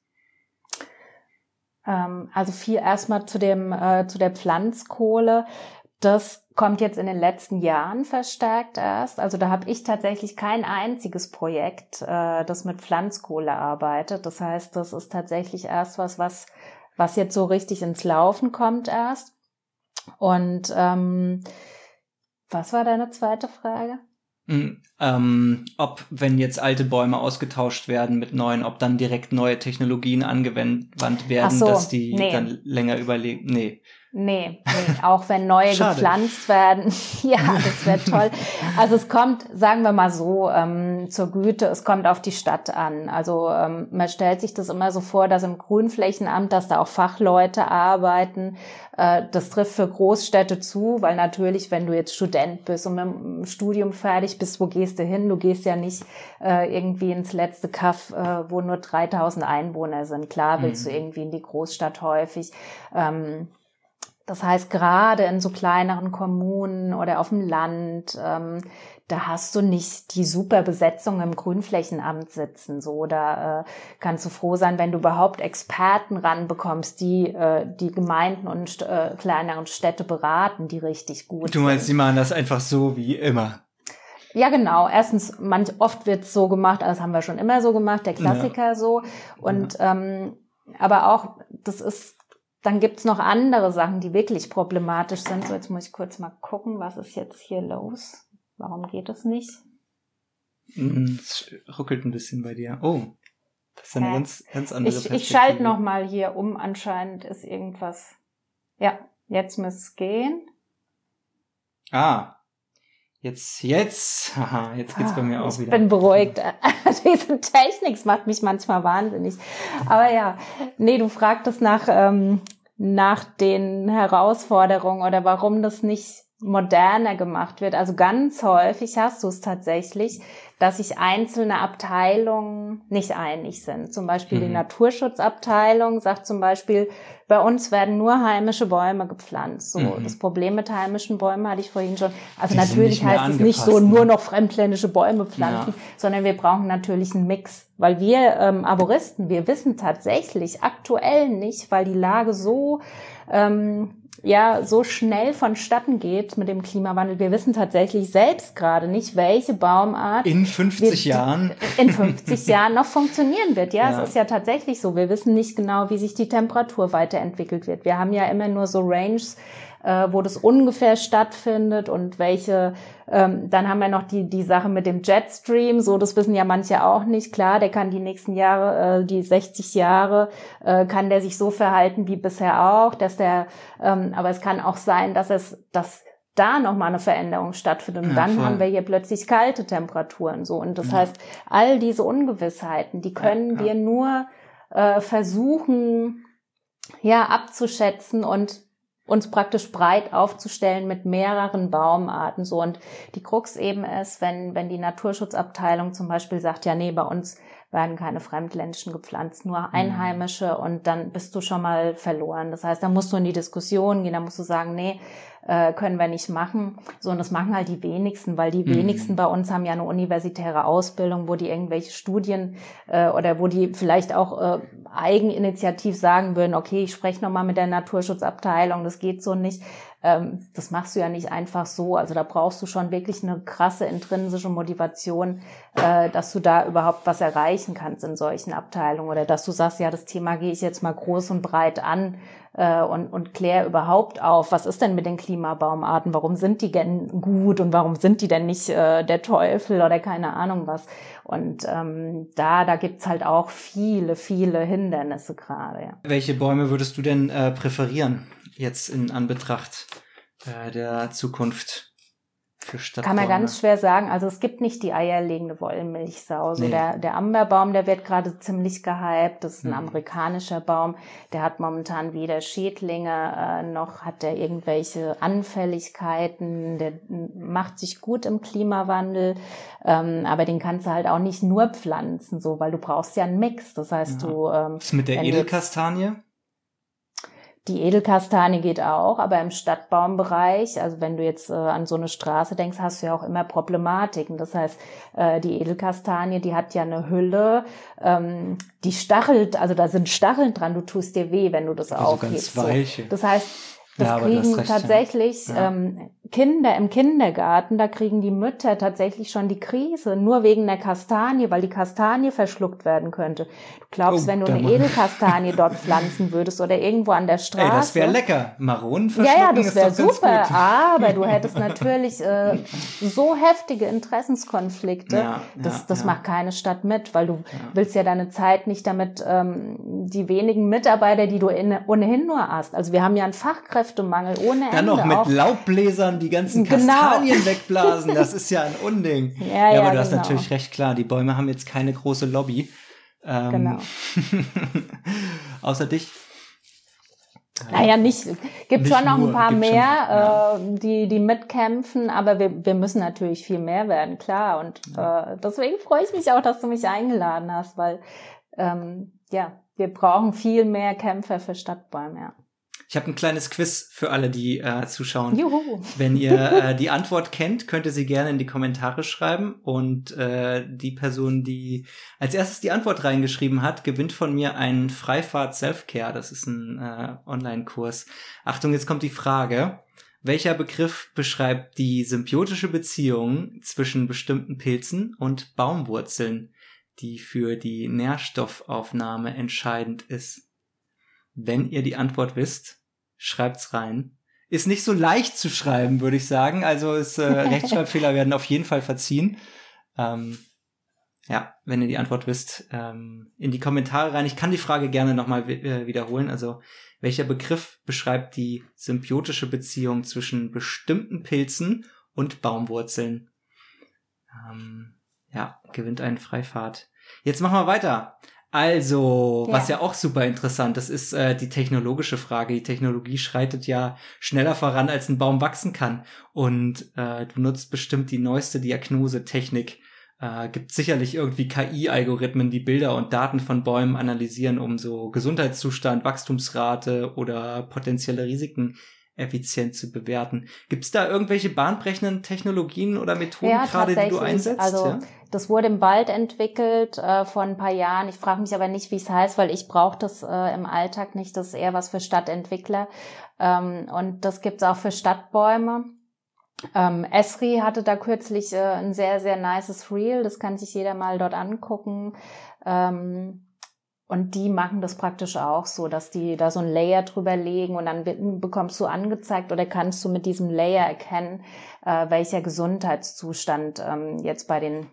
Speaker 5: Also viel erstmal zu dem äh, zu der Pflanzkohle. Das kommt jetzt in den letzten Jahren verstärkt erst. Also da habe ich tatsächlich kein einziges Projekt, äh, das mit Pflanzkohle arbeitet. Das heißt, das ist tatsächlich erst was, was was jetzt so richtig ins Laufen kommt erst. Und ähm, was war deine zweite Frage?
Speaker 4: Ähm, ob, wenn jetzt alte Bäume ausgetauscht werden mit neuen, ob dann direkt neue Technologien angewandt werden, so, dass die nee. dann länger überleben. Nee.
Speaker 5: Nee, nee, auch wenn neue Schade. gepflanzt werden. Ja, das wäre toll. Also es kommt, sagen wir mal so, ähm, zur Güte, es kommt auf die Stadt an. Also ähm, man stellt sich das immer so vor, dass im Grünflächenamt, dass da auch Fachleute arbeiten. Äh, das trifft für Großstädte zu, weil natürlich, wenn du jetzt Student bist und mit dem Studium fertig bist, wo gehst du hin? Du gehst ja nicht äh, irgendwie ins letzte Kaff, äh, wo nur dreitausend Einwohner sind. Klar willst mhm. du irgendwie in die Großstadt häufig. Ähm, Das heißt, gerade in so kleineren Kommunen oder auf dem Land, ähm, da hast du nicht die super Besetzung im Grünflächenamt sitzen. So, da äh, kannst du froh sein, wenn du überhaupt Experten ranbekommst, die äh, die Gemeinden und äh, kleineren Städte beraten, die richtig gut sind.
Speaker 4: Du meinst, die machen das einfach so wie immer?
Speaker 5: Ja, genau. Erstens, manch oft wird's so gemacht, das haben wir schon immer so gemacht, der Klassiker ja. so. Und ja. ähm, aber auch, das ist Dann gibt's noch andere Sachen, die wirklich problematisch sind. So, jetzt muss ich kurz mal gucken, was ist jetzt hier los? Warum geht es nicht?
Speaker 4: Es ruckelt ein bisschen bei dir. Oh, das ist eine äh, ganz, ganz andere
Speaker 5: ich, Perspektive. Ich schalte noch mal hier um. Anscheinend ist irgendwas. Ja, jetzt muss es gehen.
Speaker 4: Ah, jetzt, jetzt, haha, jetzt geht's bei mir auch
Speaker 5: ich
Speaker 4: wieder.
Speaker 5: Ich bin beruhigt. Diese Technik macht mich manchmal wahnsinnig. Aber ja, nee, du fragtest nach, ähm, nach den Herausforderungen oder warum das nicht moderner gemacht wird. Also ganz häufig hast du es tatsächlich, dass sich einzelne Abteilungen nicht einig sind. Zum Beispiel mhm. die Naturschutzabteilung sagt zum Beispiel, bei uns werden nur heimische Bäume gepflanzt. So, mhm. das Problem mit heimischen Bäumen hatte ich vorhin schon. Also die natürlich heißt es nicht so, nur noch fremdländische Bäume pflanzen, ja. sondern wir brauchen natürlich einen Mix. Weil wir ähm, Arboristen, wir wissen tatsächlich aktuell nicht, weil die Lage so ähm, ja so schnell vonstatten geht mit dem Klimawandel. Wir wissen tatsächlich selbst gerade nicht, welche Baumart
Speaker 4: in fünfzig
Speaker 5: wir,
Speaker 4: Jahren
Speaker 5: in fünfzig Jahren noch funktionieren wird. Ja, ja, es ist ja tatsächlich so. Wir wissen nicht genau, wie sich die Temperatur weiterentwickelt wird. Wir haben ja immer nur so Ranges, äh, wo das ungefähr stattfindet und welche, ähm, dann haben wir noch die die Sache mit dem Jetstream, so, das wissen ja manche auch nicht. Klar, der kann die nächsten Jahre, äh, die sechzig Jahre, äh, kann der sich so verhalten wie bisher auch, dass der, ähm, aber es kann auch sein, dass es, dass da nochmal eine Veränderung stattfindet und ja, dann voll. Haben wir hier plötzlich kalte Temperaturen, so, und das ja. heißt, all diese Ungewissheiten, die können ja, ja. wir nur äh, versuchen, ja, abzuschätzen und uns praktisch breit aufzustellen mit mehreren Baumarten, so. Und die Krux eben ist, wenn, wenn die Naturschutzabteilung zum Beispiel sagt, ja, nee, bei uns werden keine fremdländischen gepflanzt, nur einheimische, mhm. und dann bist du schon mal verloren. Das heißt, da musst du in die Diskussion gehen, da musst du sagen, nee, äh, können wir nicht machen. So, und das machen halt die wenigsten, weil die mhm. wenigsten bei uns haben ja eine universitäre Ausbildung, wo die irgendwelche Studien äh, oder wo die vielleicht auch äh, eigeninitiativ sagen würden, okay, ich spreche nochmal mit der Naturschutzabteilung, das geht so nicht. Ähm, das machst du ja nicht einfach so. Also da brauchst du schon wirklich eine krasse intrinsische Motivation, äh, dass du da überhaupt was erreichen kannst in solchen Abteilungen oder dass du sagst, ja, das Thema gehe ich jetzt mal groß und breit an äh, und, und kläre überhaupt auf, was ist denn mit den Klimabaumarten, warum sind die denn gut und warum sind die denn nicht äh, der Teufel oder keine Ahnung was. Und ähm, da, da gibt's halt auch viele, viele Hindernisse gerade. Ja.
Speaker 4: Welche Bäume würdest du denn äh, präferieren jetzt in Anbetracht äh, der Zukunft für Stadtbäume?
Speaker 5: Kann man ganz schwer sagen. Also es gibt nicht die eierlegende Wollmilchsau. So nee. der, der Amberbaum, der wird gerade ziemlich gehypt. Das ist ein mhm. amerikanischer Baum. Der hat momentan weder Schädlinge, äh, noch hat der irgendwelche Anfälligkeiten. Der macht sich gut im Klimawandel. Ähm, aber den kannst du halt auch nicht nur pflanzen, so, weil du brauchst ja einen Mix. Das heißt, ja. du... Ähm,
Speaker 4: Was ist mit der Edelkastanie?
Speaker 5: Die Edelkastanie geht auch, aber im Stadtbaumbereich, also wenn du jetzt äh, an so eine Straße denkst, hast du ja auch immer Problematiken. Das heißt, äh, die Edelkastanie, die hat ja eine Hülle, ähm, die stachelt, also da sind Stacheln dran, du tust dir weh, wenn du das
Speaker 4: also
Speaker 5: aufhebst.
Speaker 4: Ganz weiche.
Speaker 5: So. Das heißt, das
Speaker 4: ja,
Speaker 5: kriegen
Speaker 4: recht,
Speaker 5: tatsächlich
Speaker 4: ja.
Speaker 5: ähm, Kinder im Kindergarten, da kriegen die Mütter tatsächlich schon die Krise, nur wegen der Kastanie, weil die Kastanie verschluckt werden könnte. Du glaubst,
Speaker 4: oh,
Speaker 5: wenn du eine Edelkastanie dort pflanzen würdest oder irgendwo an der Straße.
Speaker 4: Ey, das wäre lecker. Maronen verschlucken
Speaker 5: ja, ja, das wäre super,
Speaker 4: gut.
Speaker 5: aber du hättest natürlich äh, so heftige Interessenskonflikte,
Speaker 4: ja,
Speaker 5: das,
Speaker 4: ja,
Speaker 5: das
Speaker 4: ja.
Speaker 5: macht keine Stadt mit, weil du
Speaker 4: ja.
Speaker 5: willst ja deine Zeit nicht damit, ähm, die wenigen Mitarbeiter, die du in, ohnehin nur hast. Also wir haben ja einen Fachkräftemangel ohne Ende.
Speaker 4: Dann noch mit
Speaker 5: auch.
Speaker 4: Laubbläsern die ganzen
Speaker 5: Genau.
Speaker 4: Kastanien wegblasen, das ist ja ein Unding.
Speaker 5: Ja,
Speaker 4: ja,
Speaker 5: ja,
Speaker 4: aber du hast
Speaker 5: genau.
Speaker 4: natürlich recht, klar, die Bäume haben jetzt keine große Lobby. Ähm,
Speaker 5: Genau.
Speaker 4: außer dich.
Speaker 5: Naja, nicht, gibt
Speaker 4: Nicht
Speaker 5: schon noch
Speaker 4: nur,
Speaker 5: ein paar
Speaker 4: gibt
Speaker 5: mehr,
Speaker 4: schon, ja.
Speaker 5: äh, die, die mitkämpfen, aber wir, wir müssen natürlich viel mehr werden, klar. Und ja. äh, deswegen freue ich mich auch, dass du mich eingeladen hast, weil ähm, ja, wir brauchen viel mehr Kämpfer für Stadtbäume, ja.
Speaker 4: Ich habe ein kleines Quiz für alle, die äh, zuschauen.
Speaker 5: Juhu.
Speaker 4: Wenn ihr äh, die Antwort kennt, könnt ihr sie gerne in die Kommentare schreiben. Und äh, die Person, die als erstes die Antwort reingeschrieben hat, gewinnt von mir einen Freifahrt Selfcare. Das ist ein äh, Online-Kurs. Achtung, jetzt kommt die Frage. Welcher Begriff beschreibt die symbiotische Beziehung zwischen bestimmten Pilzen und Baumwurzeln, die für die Nährstoffaufnahme entscheidend ist? Wenn ihr die Antwort wisst, schreibt's rein. Ist nicht so leicht zu schreiben, würde ich sagen. Also ist, äh, Rechtschreibfehler werden auf jeden Fall verziehen. Ähm, ja, wenn ihr die Antwort wisst, ähm, in die Kommentare rein. Ich kann die Frage gerne nochmal äh, wiederholen. Also, welcher Begriff beschreibt die symbiotische Beziehung zwischen bestimmten Pilzen und Baumwurzeln? Ähm, ja, gewinnt einen Freifahrt. Jetzt machen wir weiter. Also, was ja. ja auch super interessant ist, ist äh, die technologische Frage. Die Technologie schreitet ja schneller voran, als ein Baum wachsen kann. Und äh, du nutzt bestimmt die neueste Diagnosetechnik Äh, gibt sicherlich irgendwie K I-Algorithmen, die Bilder und Daten von Bäumen analysieren, um so Gesundheitszustand, Wachstumsrate oder potenzielle Risiken effizient zu bewerten. Gibt es da irgendwelche bahnbrechenden Technologien oder Methoden
Speaker 5: ja,
Speaker 4: gerade, die du einsetzt?
Speaker 5: Also
Speaker 4: ja?
Speaker 5: Das wurde im Wald entwickelt äh, vor ein paar Jahren. Ich frage mich aber nicht, wie es heißt, weil ich brauche das äh, im Alltag nicht. Das ist eher was für Stadtentwickler. Ähm, und das gibt's auch für Stadtbäume. Ähm, Esri hatte da kürzlich äh, ein sehr, sehr nices Reel. Das kann sich jeder mal dort angucken. Ähm, und die machen das praktisch auch so, dass die da so ein Layer drüber legen und dann bekommst du angezeigt oder kannst du mit diesem Layer erkennen, äh, welcher Gesundheitszustand ähm, jetzt bei den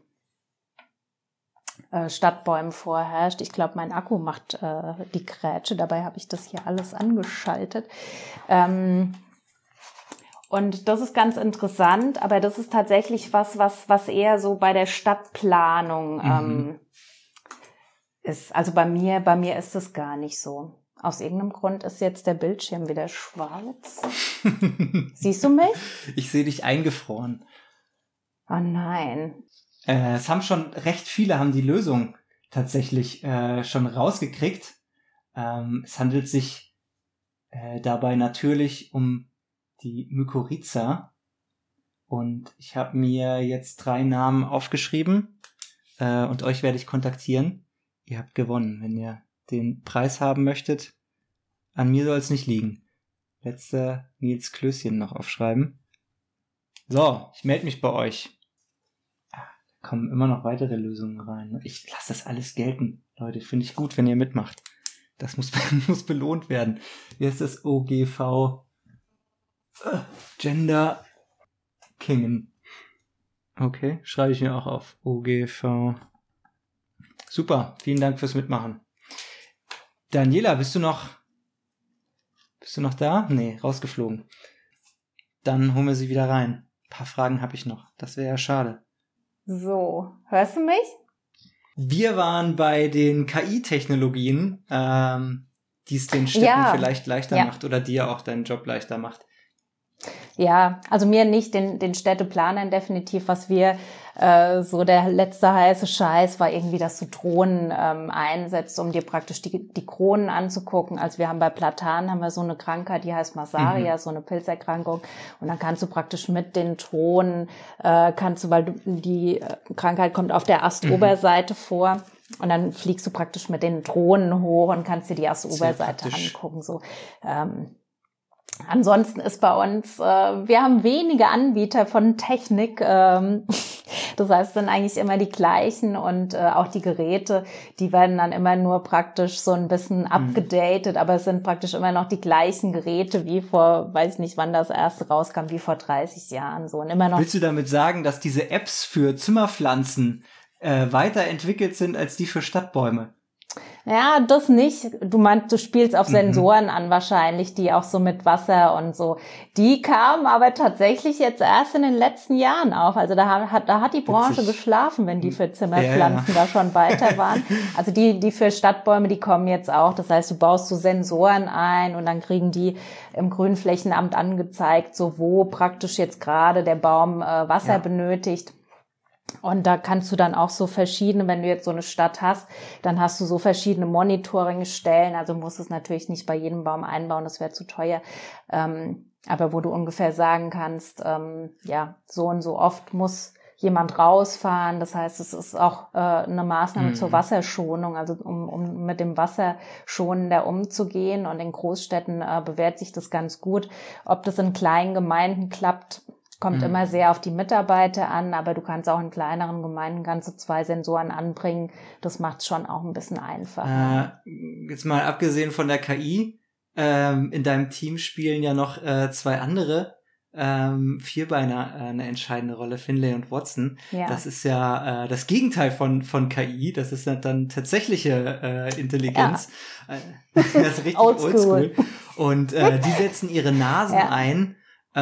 Speaker 5: äh, Stadtbäumen vorherrscht. Ich glaube, mein Akku macht äh, die Grätsche. Dabei habe ich das hier alles angeschaltet. Ähm, Und das ist ganz interessant, aber das ist tatsächlich was, was, was eher so bei der Stadtplanung ähm, mhm. ist. Also bei mir, bei mir ist es gar nicht so. Aus irgendeinem Grund ist jetzt der Bildschirm wieder schwarz. Siehst du mich?
Speaker 4: Ich sehe dich eingefroren.
Speaker 5: Oh nein.
Speaker 4: Äh, es haben schon recht viele haben die Lösung tatsächlich äh, schon rausgekriegt. Ähm, es handelt sich äh, dabei natürlich um die Mykorrhiza. Und ich habe mir jetzt drei Namen aufgeschrieben äh, und euch werde ich kontaktieren. Ihr habt gewonnen, wenn ihr den Preis haben möchtet. An mir soll es nicht liegen. Letzter Nils Klößchen noch aufschreiben. So, ich melde mich bei euch. Da kommen immer noch weitere Lösungen rein. Ich lasse das alles gelten. Leute, finde ich gut, wenn ihr mitmacht. Das muss, muss belohnt werden. Wie ist das? O G V Gender Kingen. Okay, schreibe ich mir auch auf. O G V. Super, vielen Dank fürs Mitmachen. Daniela, bist du noch bist du noch da? Nee, rausgeflogen. Dann holen wir sie wieder rein. Ein paar Fragen habe ich noch. Das wäre ja schade.
Speaker 5: So, hörst du mich?
Speaker 4: Wir waren bei den K I-Technologien, ähm, die es den Städten
Speaker 5: ja.
Speaker 4: vielleicht leichter
Speaker 5: ja.
Speaker 4: macht oder dir auch deinen Job leichter macht.
Speaker 5: Ja, also mir nicht, den, den Städteplanern definitiv, was wir, äh, so der letzte heiße Scheiß war irgendwie, dass du Drohnen ähm, einsetzt, um dir praktisch die, die Kronen anzugucken. Also wir haben bei Platanen haben wir so eine Krankheit, die heißt Massaria, mhm. so eine Pilzerkrankung. Und dann kannst du praktisch mit den Drohnen, äh, kannst du, weil du, die Krankheit kommt auf der Astoberseite mhm. vor. Und dann fliegst du praktisch mit den Drohnen hoch und kannst dir die Astoberseite angucken, so, ähm, ansonsten ist bei uns, äh, wir haben wenige Anbieter von Technik, ähm, das heißt, es sind eigentlich immer die gleichen und äh, auch die Geräte, die werden dann immer nur praktisch so ein bisschen abgedatet, mhm. aber es sind praktisch immer noch die gleichen Geräte wie vor, weiß ich nicht, wann das erste rauskam, wie vor dreißig Jahren so und immer noch.
Speaker 4: Willst du damit sagen, dass diese Apps für Zimmerpflanzen äh, weiterentwickelt sind als die für Stadtbäume?
Speaker 5: Ja, das nicht. Du meinst, du spielst auf Sensoren mhm. an wahrscheinlich, die auch so mit Wasser und so. Die kamen aber tatsächlich jetzt erst in den letzten Jahren auf. Also da hat, da hat die Branche Witzig. geschlafen, wenn die für Zimmerpflanzen ja, ja. da schon weiter waren. Also die, die für Stadtbäume, die kommen jetzt auch. Das heißt, du baust so Sensoren ein und dann kriegen die im Grünflächenamt angezeigt, so wo praktisch jetzt gerade der Baum äh, Wasser ja. benötigt. Und da kannst du dann auch so verschiedene, wenn du jetzt so eine Stadt hast, dann hast du so verschiedene Monitoringstellen. Also musst es natürlich nicht bei jedem Baum einbauen, das wäre zu teuer. Ähm, aber wo du ungefähr sagen kannst, ähm, ja, so und so oft muss jemand rausfahren. Das heißt, es ist auch äh, eine Maßnahme mhm. zur Wasserschonung, also um, um mit dem Wasser schonender umzugehen. Und in Großstädten äh, bewährt sich das ganz gut. Ob das in kleinen Gemeinden klappt, kommt mhm. immer sehr auf die Mitarbeiter an, aber du kannst auch in kleineren Gemeinden ganze zwei Sensoren anbringen. Das macht es schon auch ein bisschen einfacher.
Speaker 4: Äh, jetzt mal abgesehen von der K I, ähm, in deinem Team spielen ja noch äh, zwei andere ähm, Vierbeiner äh, eine entscheidende Rolle, Finlay und Watson. Ja. Das ist ja äh, das Gegenteil von von K I. Das ist dann tatsächliche äh, Intelligenz. Ja. Äh, das ist richtig oldschool. oldschool. Und äh, die setzen ihre Nasen ja. ein,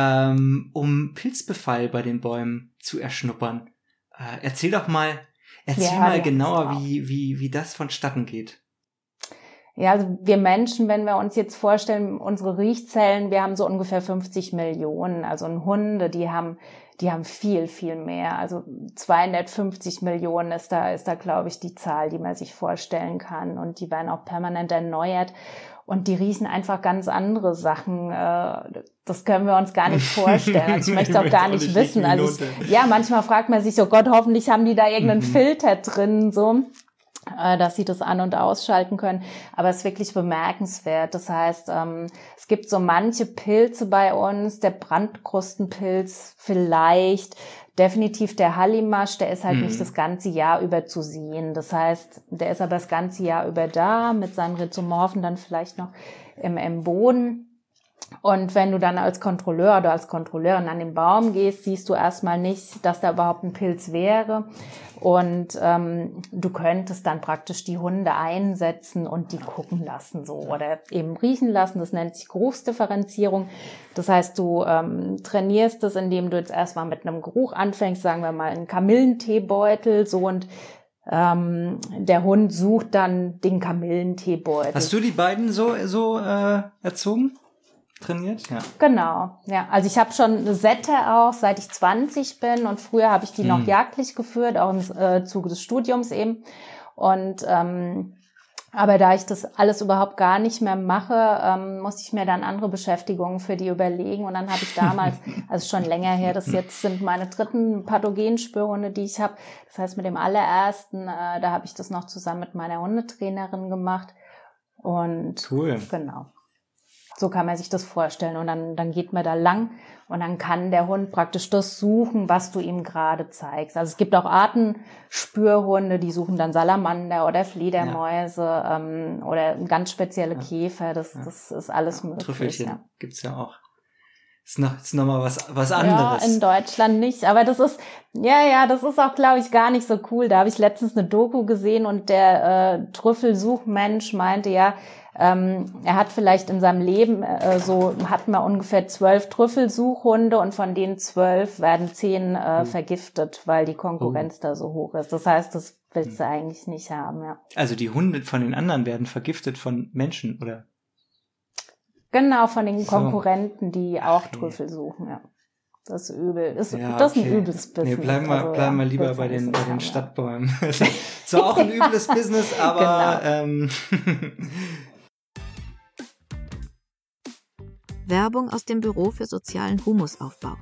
Speaker 4: Ähm, um Pilzbefall bei den Bäumen zu erschnuppern. Äh, erzähl doch mal, erzähl ja, mal genauer, wie, wie, wie das vonstatten geht.
Speaker 5: Ja, also wir Menschen, wenn wir uns jetzt vorstellen, unsere Riechzellen, wir haben so ungefähr fünfzig Millionen. Also Hunde, die haben, die haben viel, viel mehr. Also zweihundertfünfzig Millionen ist da, ist da, glaube ich, die Zahl, die man sich vorstellen kann. Und die werden auch permanent erneuert. Und die riechen einfach ganz andere Sachen. Das können wir uns gar nicht vorstellen. Also ich möchte auch gar nicht wissen. Also ich, ja, manchmal fragt man sich so, Gott, hoffentlich haben die da irgendeinen mhm. Filter drin, so, dass sie das an- und ausschalten können. Aber es ist wirklich bemerkenswert. Das heißt, es gibt so manche Pilze bei uns, der Brandkrustenpilz vielleicht, definitiv der Hallimasch, der ist halt mhm. nicht das ganze Jahr über zu sehen. Das heißt, der ist aber das ganze Jahr über da, mit seinen Rhizomorphen dann vielleicht noch im, im Boden. Und wenn du dann als Kontrolleur oder als Kontrolleurin an den Baum gehst, siehst du erstmal nicht, dass da überhaupt ein Pilz wäre. Und ähm, du könntest dann praktisch die Hunde einsetzen und die gucken lassen so oder eben riechen lassen. Das nennt sich Geruchsdifferenzierung. Das heißt, du ähm, trainierst es, indem du jetzt erstmal mit einem Geruch anfängst, sagen wir mal einen Kamillenteebeutel, so, und ähm, der Hund sucht dann den Kamillenteebeutel.
Speaker 4: Hast du die beiden so so äh, erzogen? Trainiert? Ja.
Speaker 5: Genau, ja. Also ich habe schon eine Sette auch, seit ich zwanzig bin, und früher habe ich die hm. noch jagdlich geführt, auch im äh, Zuge des Studiums eben. Und ähm, aber da ich das alles überhaupt gar nicht mehr mache, ähm, musste ich mir dann andere Beschäftigungen für die überlegen. Und dann habe ich damals, also schon länger her, das jetzt sind meine dritten Pathogenspürhunde, die ich habe. Das heißt, mit dem allerersten, äh, da habe ich das noch zusammen mit meiner Hundetrainerin gemacht. Und
Speaker 4: cool.
Speaker 5: Genau. So kann man sich das vorstellen. Und dann, dann geht man da lang und dann kann der Hund praktisch das suchen, was du ihm gerade zeigst. Also es gibt auch Artenspürhunde, die suchen dann Salamander oder Fledermäuse ja. ähm, oder ganz spezielle ja. Käfer. Das, ja. das ist alles ja. möglich.
Speaker 4: Trüffelchen
Speaker 5: ja.
Speaker 4: gibt's ja auch. Ist noch, ist noch mal was, was anderes.
Speaker 5: Ja, in Deutschland nicht. Aber das ist, ja, ja, das ist auch, glaube ich, gar nicht so cool. Da habe ich letztens eine Doku gesehen und der äh, Trüffelsuchmensch meinte ja, Ähm, er hat vielleicht in seinem Leben äh, so, hat man ungefähr zwölf Trüffelsuchhunde und von denen zwölf werden zehn äh, oh. vergiftet, weil die Konkurrenz oh. da so hoch ist. Das heißt, das willst du hm. eigentlich nicht haben, ja.
Speaker 4: Also die Hunde von den anderen werden vergiftet von Menschen, oder?
Speaker 5: Genau, von den Konkurrenten, die auch okay. Trüffel suchen, ja. Das ist übel. Das,
Speaker 4: ja,
Speaker 5: das ist
Speaker 4: okay.
Speaker 5: ein übles Business.
Speaker 4: Nee, bleiben wir,
Speaker 5: also,
Speaker 4: bleiben wir
Speaker 5: ja,
Speaker 4: lieber bei den, bei den Stadtbäumen. So auch ein übles Business, aber
Speaker 5: genau.
Speaker 4: ähm,
Speaker 2: Werbung aus dem Büro für sozialen Humusaufbau.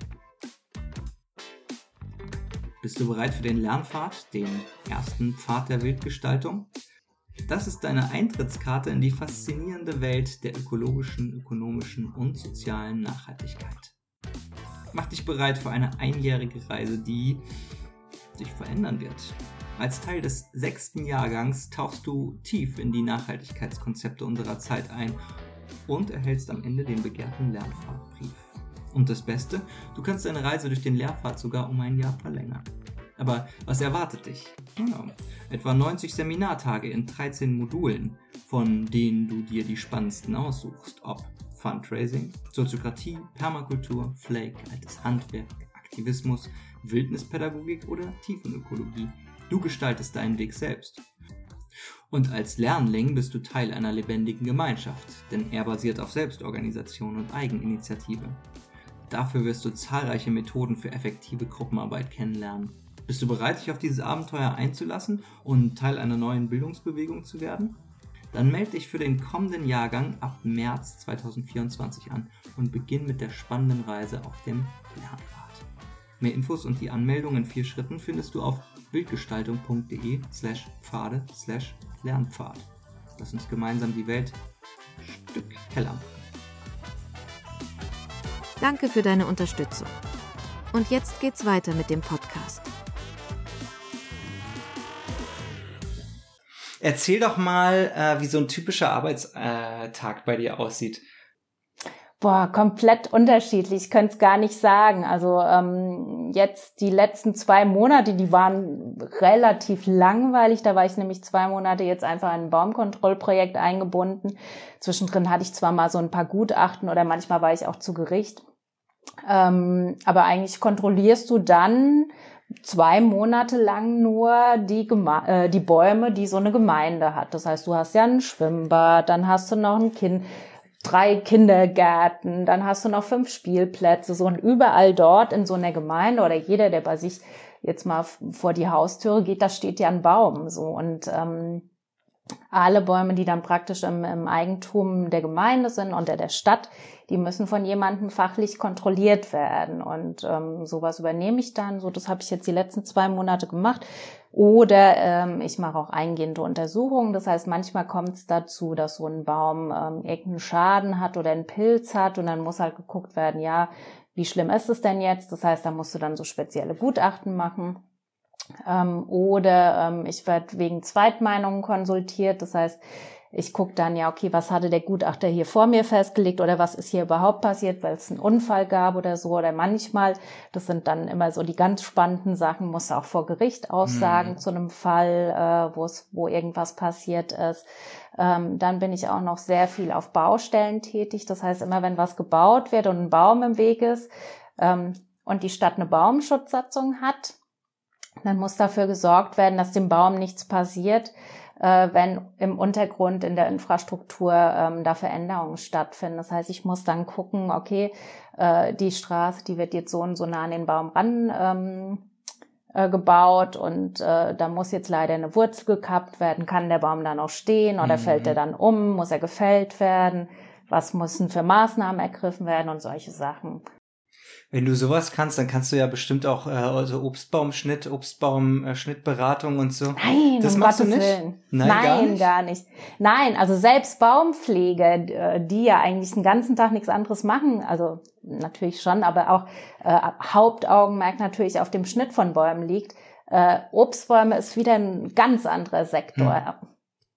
Speaker 4: Bist du bereit für den Lernpfad, den ersten Pfad der Wildgestaltung? Das ist deine Eintrittskarte in die faszinierende Welt der ökologischen, ökonomischen und sozialen Nachhaltigkeit. Mach dich bereit für eine einjährige Reise, die sich verändern wird. Als Teil des sechsten Jahrgangs tauchst du tief in die Nachhaltigkeitskonzepte unserer Zeit ein und erhältst am Ende den begehrten Lernpfadbrief. Und das Beste, du kannst deine Reise durch den Lehrpfad sogar um ein Jahr verlängern. Aber was erwartet dich? Ja, etwa neunzig Seminartage in dreizehn Modulen, von denen du dir die spannendsten aussuchst, ob Fundraising, Soziokratie, Permakultur, Flake, altes Handwerk, Aktivismus, Wildnispädagogik oder Tiefenökologie. Du gestaltest deinen Weg selbst. Und als Lernling bist du Teil einer lebendigen Gemeinschaft, denn er basiert auf Selbstorganisation und Eigeninitiative. Dafür wirst du zahlreiche Methoden für effektive Gruppenarbeit kennenlernen. Bist du bereit, dich auf dieses Abenteuer einzulassen und Teil einer neuen Bildungsbewegung zu werden? Dann melde dich für den kommenden Jahrgang ab März zweitausendvierundzwanzig an und beginn mit der spannenden Reise auf dem Lernpfad. Mehr Infos und die Anmeldung in vier Schritten findest du auf wildgestaltung.de slash Pfade slash Lernpfad. Lass uns gemeinsam die Welt ein Stück heller machen.
Speaker 2: Danke für deine Unterstützung. Und jetzt geht's weiter mit dem Podcast.
Speaker 4: Erzähl doch mal, äh, wie so ein typischer Arbeitstag bei dir aussieht.
Speaker 5: Boah, komplett unterschiedlich. Ich könnte es gar nicht sagen. Also ähm, jetzt die letzten zwei Monate, die waren relativ langweilig. Da war ich nämlich zwei Monate jetzt einfach in ein Baumkontrollprojekt eingebunden. Zwischendrin hatte ich zwar mal so ein paar Gutachten oder manchmal war ich auch zu Gericht. Ähm, aber eigentlich kontrollierst du dann zwei Monate lang nur die, Geme- äh, die Bäume, die so eine Gemeinde hat. Das heißt, du hast ja ein Schwimmbad, dann hast du noch ein Kind, drei Kindergärten, dann hast du noch fünf Spielplätze, so, und überall dort in so einer Gemeinde oder jeder, der bei sich jetzt mal vor die Haustüre geht, da steht ja ein Baum, so, und ähm, alle Bäume, die dann praktisch im, im Eigentum der Gemeinde sind und der, der Stadt, die müssen von jemandem fachlich kontrolliert werden. Und ähm, sowas übernehme ich dann. So, das habe ich jetzt die letzten zwei Monate gemacht. Oder ähm, ich mache auch eingehende Untersuchungen. Das heißt, manchmal kommt es dazu, dass so ein Baum ähm, irgendeinen Schaden hat oder einen Pilz hat. Und dann muss halt geguckt werden, ja, wie schlimm ist es denn jetzt? Das heißt, da musst du dann so spezielle Gutachten machen. Ähm, oder ähm, ich werde wegen Zweitmeinungen konsultiert. Das heißt, ich gucke dann, ja, okay, was hatte der Gutachter hier vor mir festgelegt oder was ist hier überhaupt passiert, weil es einen Unfall gab oder so. Oder manchmal, das sind dann immer so die ganz spannenden Sachen, muss auch vor Gericht aussagen mhm. zu einem Fall, äh, wo es, wo irgendwas passiert ist. Ähm, dann bin ich auch noch sehr viel auf Baustellen tätig. Das heißt, immer wenn was gebaut wird und ein Baum im Weg ist ähm, und die Stadt eine Baumschutzsatzung hat, dann muss dafür gesorgt werden, dass dem Baum nichts passiert, äh, wenn im Untergrund in der Infrastruktur ähm, da Veränderungen stattfinden. Das heißt, ich muss dann gucken, okay, äh, die Straße, die wird jetzt so und so nah an den Baum ran ähm, äh, gebaut und äh, da muss jetzt leider eine Wurzel gekappt werden. Kann der Baum da noch stehen oder mhm. fällt er dann um? Muss er gefällt werden? Was müssen für Maßnahmen ergriffen werden und solche Sachen?
Speaker 4: Wenn du sowas kannst, dann kannst du ja bestimmt auch äh, also Obstbaumschnitt, Obstbaumschnittberatung und so.
Speaker 5: Nein,
Speaker 4: das
Speaker 5: um
Speaker 4: machst
Speaker 5: Gottes
Speaker 4: du nicht?
Speaker 5: Willen.
Speaker 4: Nein,
Speaker 5: Nein,
Speaker 4: gar nicht?
Speaker 5: gar nicht. Nein, also selbst Baumpflege, die ja eigentlich den ganzen Tag nichts anderes machen, also natürlich schon, aber auch äh, Hauptaugenmerk natürlich auf dem Schnitt von Bäumen liegt. Äh, Obstbäume ist wieder ein ganz anderer Sektor. Hm.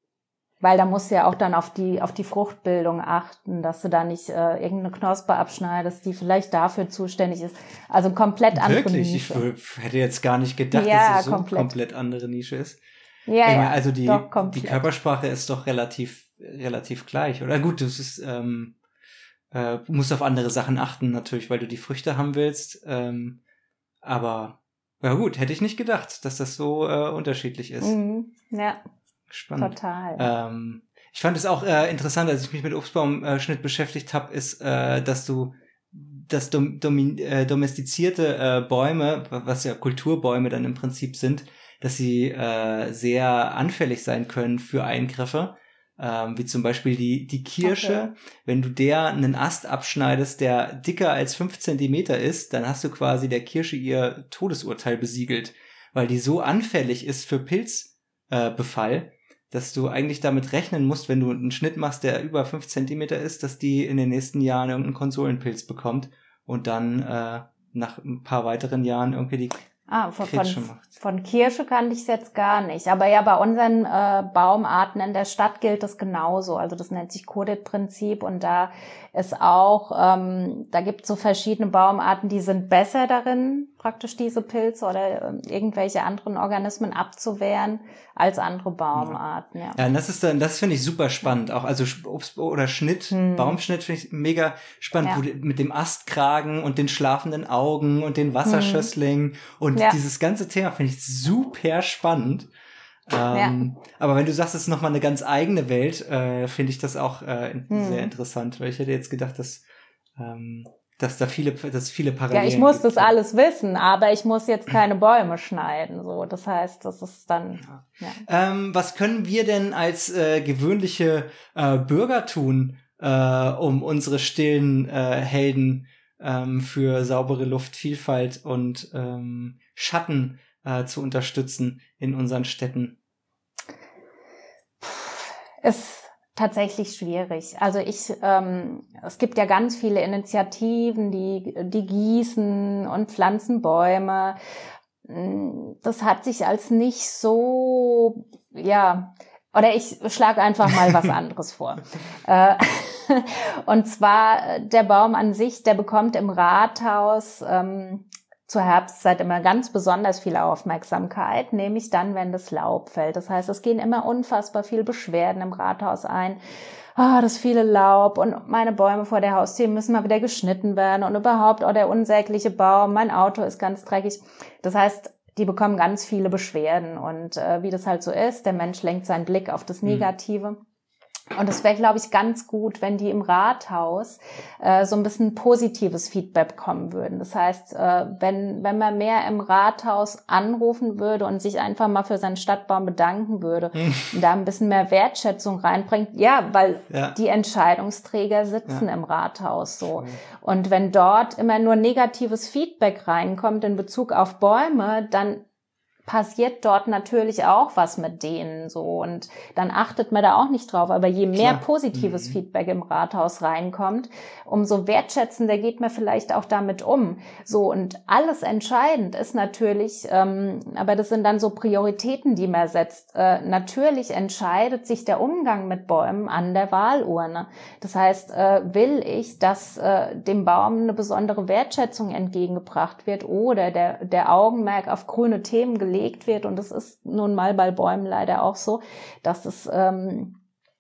Speaker 5: Weil da musst du ja auch dann auf die auf die Fruchtbildung achten, dass du da nicht äh, irgendeine Knospe abschneidest, die vielleicht dafür zuständig ist. Also eine komplett andere
Speaker 4: Wirklich?
Speaker 5: Nische.
Speaker 4: Wirklich? Ich hätte jetzt gar nicht gedacht,
Speaker 5: ja,
Speaker 4: dass es so
Speaker 5: komplett.
Speaker 4: eine komplett andere Nische ist.
Speaker 5: Ja,
Speaker 4: ich meine,
Speaker 5: ja,
Speaker 4: also die,
Speaker 5: doch,
Speaker 4: die Körpersprache ist doch relativ relativ gleich. Oder gut, das ist ähm, äh, du musst auf andere Sachen achten natürlich, weil du die Früchte haben willst. Ähm, aber ja gut, hätte ich nicht gedacht, dass das so äh, unterschiedlich ist.
Speaker 5: Mhm, ja.
Speaker 4: Spannend.
Speaker 5: Total.
Speaker 4: Ähm, ich fand es auch äh, interessant, als ich mich mit Obstbaumschnitt äh, beschäftigt habe, ist, äh, dass du dass dom, dom, äh, domestizierte äh, Bäume, was ja Kulturbäume dann im Prinzip sind, dass sie äh, sehr anfällig sein können für Eingriffe, ähm, wie zum Beispiel die die Kirsche. Okay. Wenn du der einen Ast abschneidest, der dicker als fünf Zentimeter ist, dann hast du quasi der Kirsche ihr Todesurteil besiegelt, weil die so anfällig ist für Pilzbefall, äh, dass du eigentlich damit rechnen musst, wenn du einen Schnitt machst, der über fünf Zentimeter ist, dass die in den nächsten Jahren irgendeinen Konsolenpilz bekommt und dann äh, nach ein paar weiteren Jahren irgendwie die
Speaker 5: Ah, von,
Speaker 4: Kretsche
Speaker 5: von,
Speaker 4: macht.
Speaker 5: Von Kirsche kannte ich es jetzt gar nicht. Aber ja, bei unseren äh, Baumarten in der Stadt gilt das genauso. Also das nennt sich Kodet-Prinzip und da ist auch, ähm, da gibt es so verschiedene Baumarten, die sind besser darin, praktisch diese Pilze oder äh, irgendwelche anderen Organismen abzuwehren als andere Baumarten. Ja,
Speaker 4: ja und das ist dann, das finde ich super spannend. Auch also Obst oder Schnitt, hm. Baumschnitt finde ich mega spannend, ja. wo die, mit dem Astkragen und den schlafenden Augen und den Wasserschösslingen hm. und ja. dieses ganze Thema finde ich super spannend. Ähm, ja. Aber wenn du sagst, es ist nochmal eine ganz eigene Welt, äh, finde ich das auch äh, hm. sehr interessant, weil ich hätte jetzt gedacht, dass ähm, dass da viele, dass viele Parallelen
Speaker 5: Ja, ich muss
Speaker 4: gibt.
Speaker 5: das alles wissen, aber ich muss jetzt keine Bäume schneiden. So, das heißt, das ist dann.
Speaker 4: Ja.
Speaker 5: Ja.
Speaker 4: Ähm, was können wir denn als äh, gewöhnliche äh, Bürger tun, äh, um unsere stillen äh, Helden ähm, für saubere Luft, Vielfalt und ähm, Schatten äh, zu unterstützen in unseren Städten?
Speaker 5: Es tatsächlich schwierig. Also ich, ähm, es gibt ja ganz viele Initiativen, die, die gießen und pflanzen Bäume. Das hat sich als nicht so, ja, oder ich schlage einfach mal was anderes vor. äh, und zwar der Baum an sich, der bekommt im Rathaus ähm, zur Herbstzeit immer ganz besonders viel Aufmerksamkeit, nämlich dann, wenn das Laub fällt. Das heißt, es gehen immer unfassbar viele Beschwerden im Rathaus ein. Ah, oh, das viele Laub und meine Bäume vor der Haustür müssen mal wieder geschnitten werden und überhaupt, oh, der unsägliche Baum, mein Auto ist ganz dreckig. Das heißt, die bekommen ganz viele Beschwerden und äh, wie das halt so ist, der Mensch lenkt seinen Blick auf das Negative. Mhm. Und es wäre, glaube ich, ganz gut, wenn die im Rathaus äh, so ein bisschen positives Feedback bekommen würden. Das heißt, äh, wenn wenn man mehr im Rathaus anrufen würde und sich einfach mal für seinen Stadtbaum bedanken würde hm. und da ein bisschen mehr Wertschätzung reinbringt, ja, weil ja. die Entscheidungsträger sitzen ja. im Rathaus so. Und wenn dort immer nur negatives Feedback reinkommt in Bezug auf Bäume, dann passiert dort natürlich auch was mit denen so und dann achtet man da auch nicht drauf. Aber je mehr Klar. positives mhm. Feedback im Rathaus reinkommt, umso wertschätzender geht man vielleicht auch damit um. So und alles entscheidend ist natürlich, ähm, aber das sind dann so Prioritäten, die man setzt. Äh, natürlich entscheidet sich der Umgang mit Bäumen an der Wahlurne. Das heißt, äh, will ich, dass äh, dem Baum eine besondere Wertschätzung entgegengebracht wird oder der, der Augenmerk auf grüne Themen gelegt wird und es ist nun mal bei Bäumen leider auch so, dass es ähm,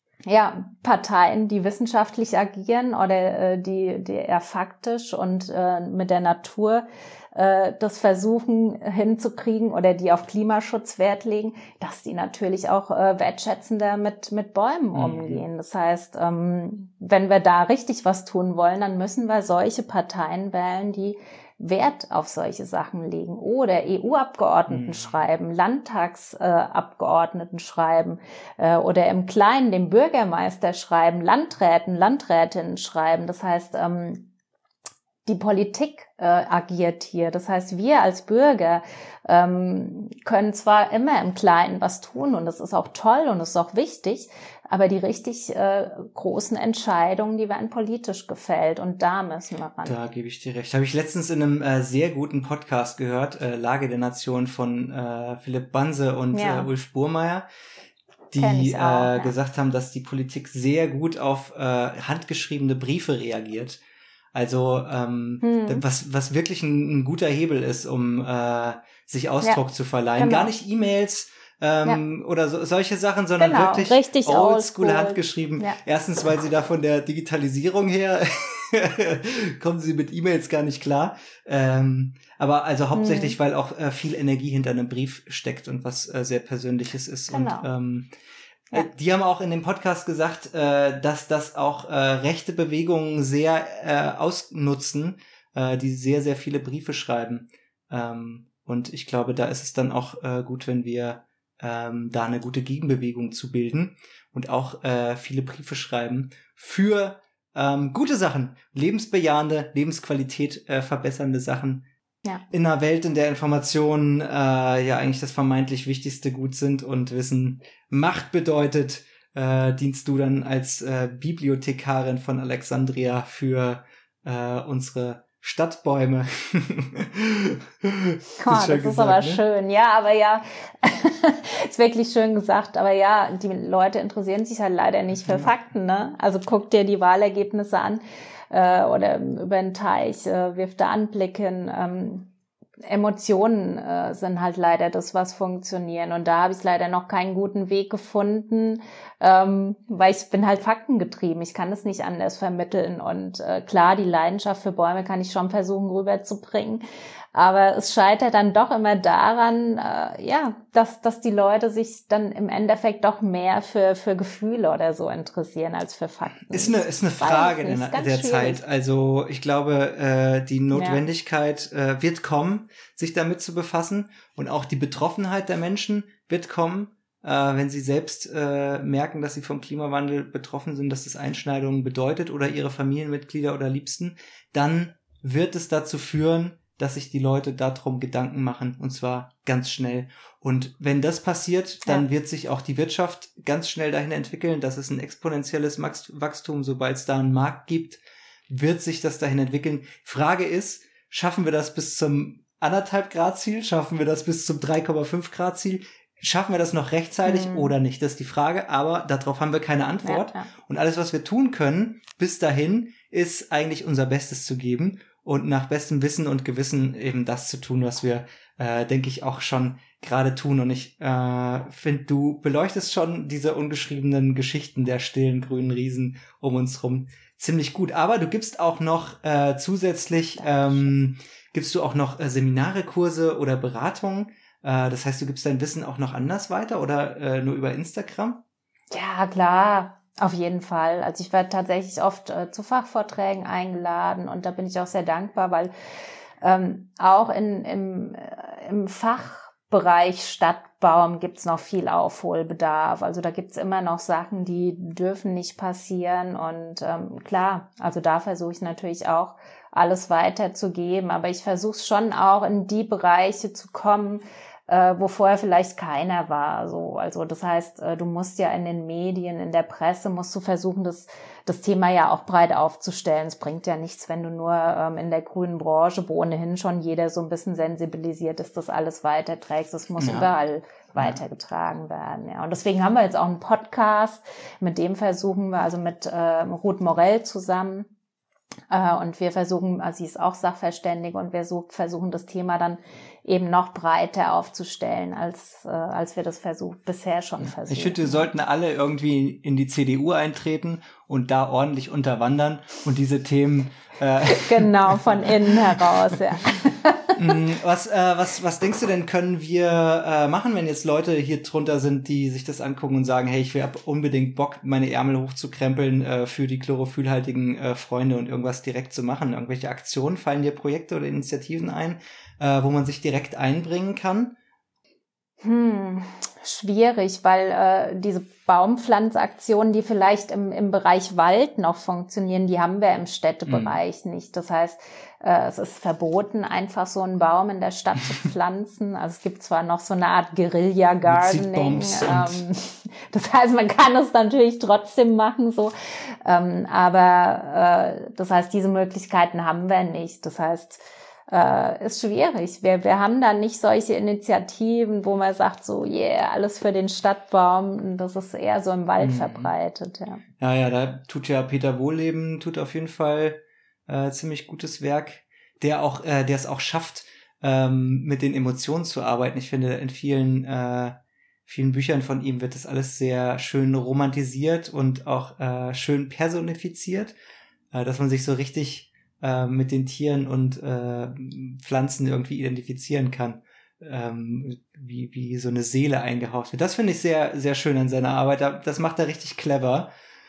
Speaker 5: ja Parteien, die wissenschaftlich agieren oder äh, die die eher faktisch und äh, mit der Natur äh, das versuchen hinzukriegen oder die auf Klimaschutz Wert legen, dass die natürlich auch äh, wertschätzender mit mit Bäumen mhm. umgehen. Das heißt, ähm, wenn wir da richtig was tun wollen, dann müssen wir solche Parteien wählen, die Wert auf solche Sachen legen oder E U-Abgeordneten mhm. schreiben, Landtagsabgeordneten äh, schreiben äh, oder im Kleinen dem Bürgermeister schreiben, Landräten, Landrätinnen schreiben. Das heißt, ähm, die Politik äh, agiert hier. Das heißt, wir als Bürger ähm, können zwar immer im Kleinen was tun und das ist auch toll und das ist auch wichtig, aber die richtig äh, großen Entscheidungen, die werden politisch gefällt und da müssen wir ran.
Speaker 4: Da gebe ich dir recht. Habe ich letztens in einem äh, sehr guten Podcast gehört, äh, Lage der Nation von äh, Philipp Banse und ja. äh, Ulf Burmeier, die auch, äh, ja. gesagt haben, dass die Politik sehr gut auf äh, handgeschriebene Briefe reagiert. Also ähm, hm. was was wirklich ein, ein guter Hebel ist, um äh, sich Ausdruck ja. zu verleihen. Genau. Gar nicht E-Mails, Ähm, ja. oder so, solche Sachen, sondern
Speaker 5: genau,
Speaker 4: wirklich
Speaker 5: richtig
Speaker 4: oldschool
Speaker 5: oldschool.
Speaker 4: handgeschrieben.
Speaker 5: Ja.
Speaker 4: Erstens, weil sie da von der Digitalisierung her kommen sie mit E-Mails gar nicht klar. Ähm, aber also hauptsächlich, hm. weil auch äh, viel Energie hinter einem Brief steckt und was äh, sehr Persönliches ist. Genau. Und ähm, ja. äh, die haben auch in dem Podcast gesagt, äh, dass das auch äh, rechte Bewegungen sehr äh, ausnutzen, äh, die sehr, sehr viele Briefe schreiben. Ähm, und ich glaube, da ist es dann auch äh, gut, wenn wir Ähm, da eine gute Gegenbewegung zu bilden und auch äh, viele Briefe schreiben für ähm, gute Sachen, lebensbejahende, Lebensqualität äh, verbessernde Sachen. Ja. In einer Welt, in der Informationen äh, ja eigentlich das vermeintlich wichtigste Gut sind und Wissen Macht bedeutet, äh, dienst du dann als äh, Bibliothekarin von Alexandria für äh, unsere Stadtbäume.
Speaker 5: Gott, das ist gesagt, aber ne? schön. Ja, aber ja, ist wirklich schön gesagt. Aber ja, die Leute interessieren sich halt leider nicht für Fakten, ne? Also guck dir die Wahlergebnisse an äh, oder über den Teich, äh, wirf da Anblicke hin. Ähm, Emotionen äh, sind halt leider das, was funktionieren. Und da habe ich leider noch keinen guten Weg gefunden, ähm, weil ich bin halt faktengetrieben. Ich kann das nicht anders vermitteln. Und äh, klar, die Leidenschaft für Bäume kann ich schon versuchen rüberzubringen. Aber es scheitert dann doch immer daran, äh, ja, dass dass die Leute sich dann im Endeffekt doch mehr für für Gefühle oder so interessieren als für Fakten.
Speaker 4: Ist eine ist eine Frage der, der Zeit. Also ich glaube, äh, die Notwendigkeit ja. äh, wird kommen, sich damit zu befassen, und auch die Betroffenheit der Menschen wird kommen, äh, wenn sie selbst äh, merken, dass sie vom Klimawandel betroffen sind, dass das Einschneidungen bedeutet oder ihre Familienmitglieder oder Liebsten. Dann wird es dazu führen, dass sich die Leute darum Gedanken machen, und zwar ganz schnell. Und wenn das passiert, dann ja. wird sich auch die Wirtschaft ganz schnell dahin entwickeln. Das ist ein exponentielles Wachstum. Sobald es da einen Markt gibt, wird sich das dahin entwickeln. Frage ist, schaffen wir das bis zum anderthalb Grad Ziel? Schaffen wir das bis zum drei Komma fünf Grad Ziel? Schaffen wir das noch rechtzeitig mhm. oder nicht? Das ist die Frage, aber darauf haben wir keine Antwort. Ja, ja. Und alles, was wir tun können bis dahin, ist eigentlich unser Bestes zu geben und nach bestem Wissen und Gewissen eben das zu tun, was wir, äh, denke ich, auch schon gerade tun. Und ich äh, finde, du beleuchtest schon diese ungeschriebenen Geschichten der stillen grünen Riesen um uns rum ziemlich gut. Aber du gibst auch noch äh, zusätzlich, ähm, gibst du auch noch äh, Seminare, Kurse oder Beratungen. Äh, das heißt, du gibst dein Wissen auch noch anders weiter oder äh, nur über Instagram?
Speaker 5: Ja, klar, auf jeden Fall. Also ich werde tatsächlich oft äh, zu Fachvorträgen eingeladen und da bin ich auch sehr dankbar, weil ähm, auch in, im, äh, im Fachbereich Stadtbaum gibt's noch viel Aufholbedarf. Also da gibt's immer noch Sachen, die dürfen nicht passieren und ähm, klar, also da versuche ich natürlich auch alles weiterzugeben, aber ich versuche schon auch in die Bereiche zu kommen, äh, wo vorher vielleicht keiner war. So, also das heißt, äh, du musst ja in den Medien, in der Presse, musst du versuchen, das, das Thema ja auch breit aufzustellen. Es bringt ja nichts, wenn du nur ähm, in der grünen Branche, wo ohnehin schon jeder so ein bisschen sensibilisiert ist, das alles weiterträgst. Das muss ja überall weitergetragen werden. Ja. Und deswegen haben wir jetzt auch einen Podcast, mit dem versuchen wir, also mit äh, Ruth Morell zusammen, äh, und wir versuchen, also sie ist auch Sachverständige und wir so, versuchen das Thema dann eben noch breiter aufzustellen, als äh, als wir das versucht, bisher schon versucht.
Speaker 4: Ich finde, wir sollten alle irgendwie in die C D U eintreten und da ordentlich unterwandern und diese Themen äh
Speaker 5: genau, von innen heraus, ja.
Speaker 4: Was, äh, was, was denkst du denn, können wir äh, machen, wenn jetzt Leute hier drunter sind, die sich das angucken und sagen, hey, ich will unbedingt Bock, meine Ärmel hochzukrempeln äh, für die chlorophyllhaltigen äh, Freunde und irgendwas direkt zu machen? Irgendwelche Aktionen, fallen dir Projekte oder Initiativen ein, äh, wo man sich direkt einbringen kann?
Speaker 5: Hm, schwierig, weil äh, diese Baumpflanzaktionen, die vielleicht im, im Bereich Wald noch funktionieren, die haben wir im Städtebereich mhm. nicht. Das heißt, äh, es ist verboten, einfach so einen Baum in der Stadt zu pflanzen. Also es gibt zwar noch so eine Art Guerilla-Gardening. Ähm, das heißt, man kann es natürlich trotzdem machen, so. Ähm, aber äh, das heißt, diese Möglichkeiten haben wir nicht. Das heißt, äh, ist schwierig. Wir, wir haben da nicht solche Initiativen, wo man sagt so, yeah, alles für den Stadtbaum. Das ist eher so im Wald mhm. verbreitet, ja.
Speaker 4: Ja, ja, da tut ja Peter Wohlleben, tut auf jeden Fall äh, ziemlich gutes Werk, der auch, äh, der es auch schafft, ähm, mit den Emotionen zu arbeiten. Ich finde, in vielen, äh, vielen Büchern von ihm wird das alles sehr schön romantisiert und auch äh, schön personifiziert, äh, dass man sich so richtig mit den Tieren und äh, Pflanzen irgendwie identifizieren kann, ähm, wie wie so eine Seele eingehaucht wird. Das finde ich sehr, sehr schön an seiner Arbeit. Das macht er richtig clever.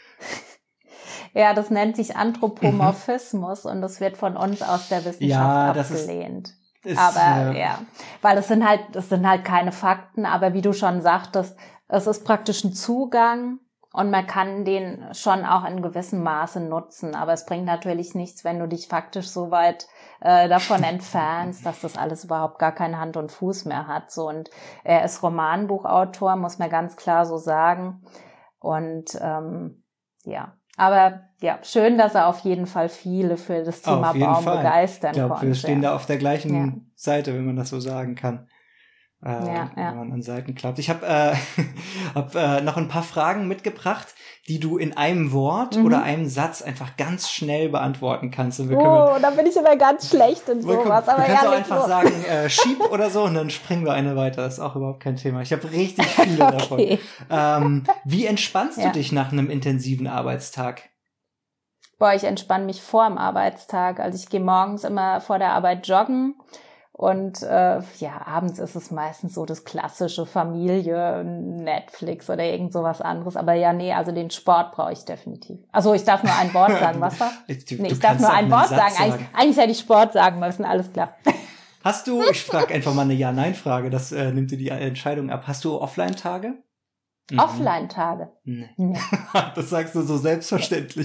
Speaker 5: Ja, das nennt sich Anthropomorphismus mhm. und das wird von uns aus der Wissenschaft ja, das abgelehnt. Ist, ist, aber äh, ja, weil es sind halt, das sind halt keine Fakten, aber wie du schon sagtest, es ist praktisch ein Zugang. Und man kann den schon auch in gewissem Maße nutzen. Aber es bringt natürlich nichts, wenn du dich faktisch so weit äh, davon entfernst, dass das alles überhaupt gar keine Hand und Fuß mehr hat. So, und er ist Romanbuchautor, muss man ganz klar so sagen. Und ähm, ja, aber ja, schön, dass er auf jeden Fall viele für das Thema Baum Fall. begeistern
Speaker 4: ich glaub,
Speaker 5: konnte.
Speaker 4: Wir stehen da auf der gleichen ja. Seite, wenn man das so sagen kann. Äh,
Speaker 5: ja,
Speaker 4: wenn
Speaker 5: ja.
Speaker 4: man an Seiten klappt. Ich habe äh, hab, äh, noch ein paar Fragen mitgebracht, die du in einem Wort mhm. oder einem Satz einfach ganz schnell beantworten kannst. Und wir können,
Speaker 5: oh, da bin ich immer ganz schlecht in sowas.
Speaker 4: Du
Speaker 5: aber
Speaker 4: kannst auch
Speaker 5: so.
Speaker 4: einfach sagen, äh, schieb oder so und dann springen wir eine weiter. Das ist auch überhaupt kein Thema. Ich habe richtig viele
Speaker 5: okay.
Speaker 4: davon. Ähm, wie entspannst
Speaker 5: ja.
Speaker 4: du dich nach einem intensiven Arbeitstag?
Speaker 5: Boah, ich entspanne mich vor dem Arbeitstag. Also ich gehe morgens immer vor der Arbeit joggen. Und äh, ja, abends ist es meistens so das klassische Familie, Netflix oder irgend sowas anderes. Aber ja, nee, also den Sport brauche ich definitiv. Also ich darf nur ein Wort sagen, was war?
Speaker 4: Du,
Speaker 5: nee,
Speaker 4: du
Speaker 5: ich darf nur ein Wort sagen.
Speaker 4: sagen.
Speaker 5: Eigentlich, eigentlich hätte ich Sport sagen müssen, alles klar.
Speaker 4: Hast du, ich frage einfach mal eine Ja-Nein-Frage, das äh, nimmt dir die Entscheidung ab. Hast du Offline-Tage?
Speaker 5: Mhm. Offline-Tage?
Speaker 4: Nee.
Speaker 5: nee.
Speaker 4: Das sagst du so selbstverständlich.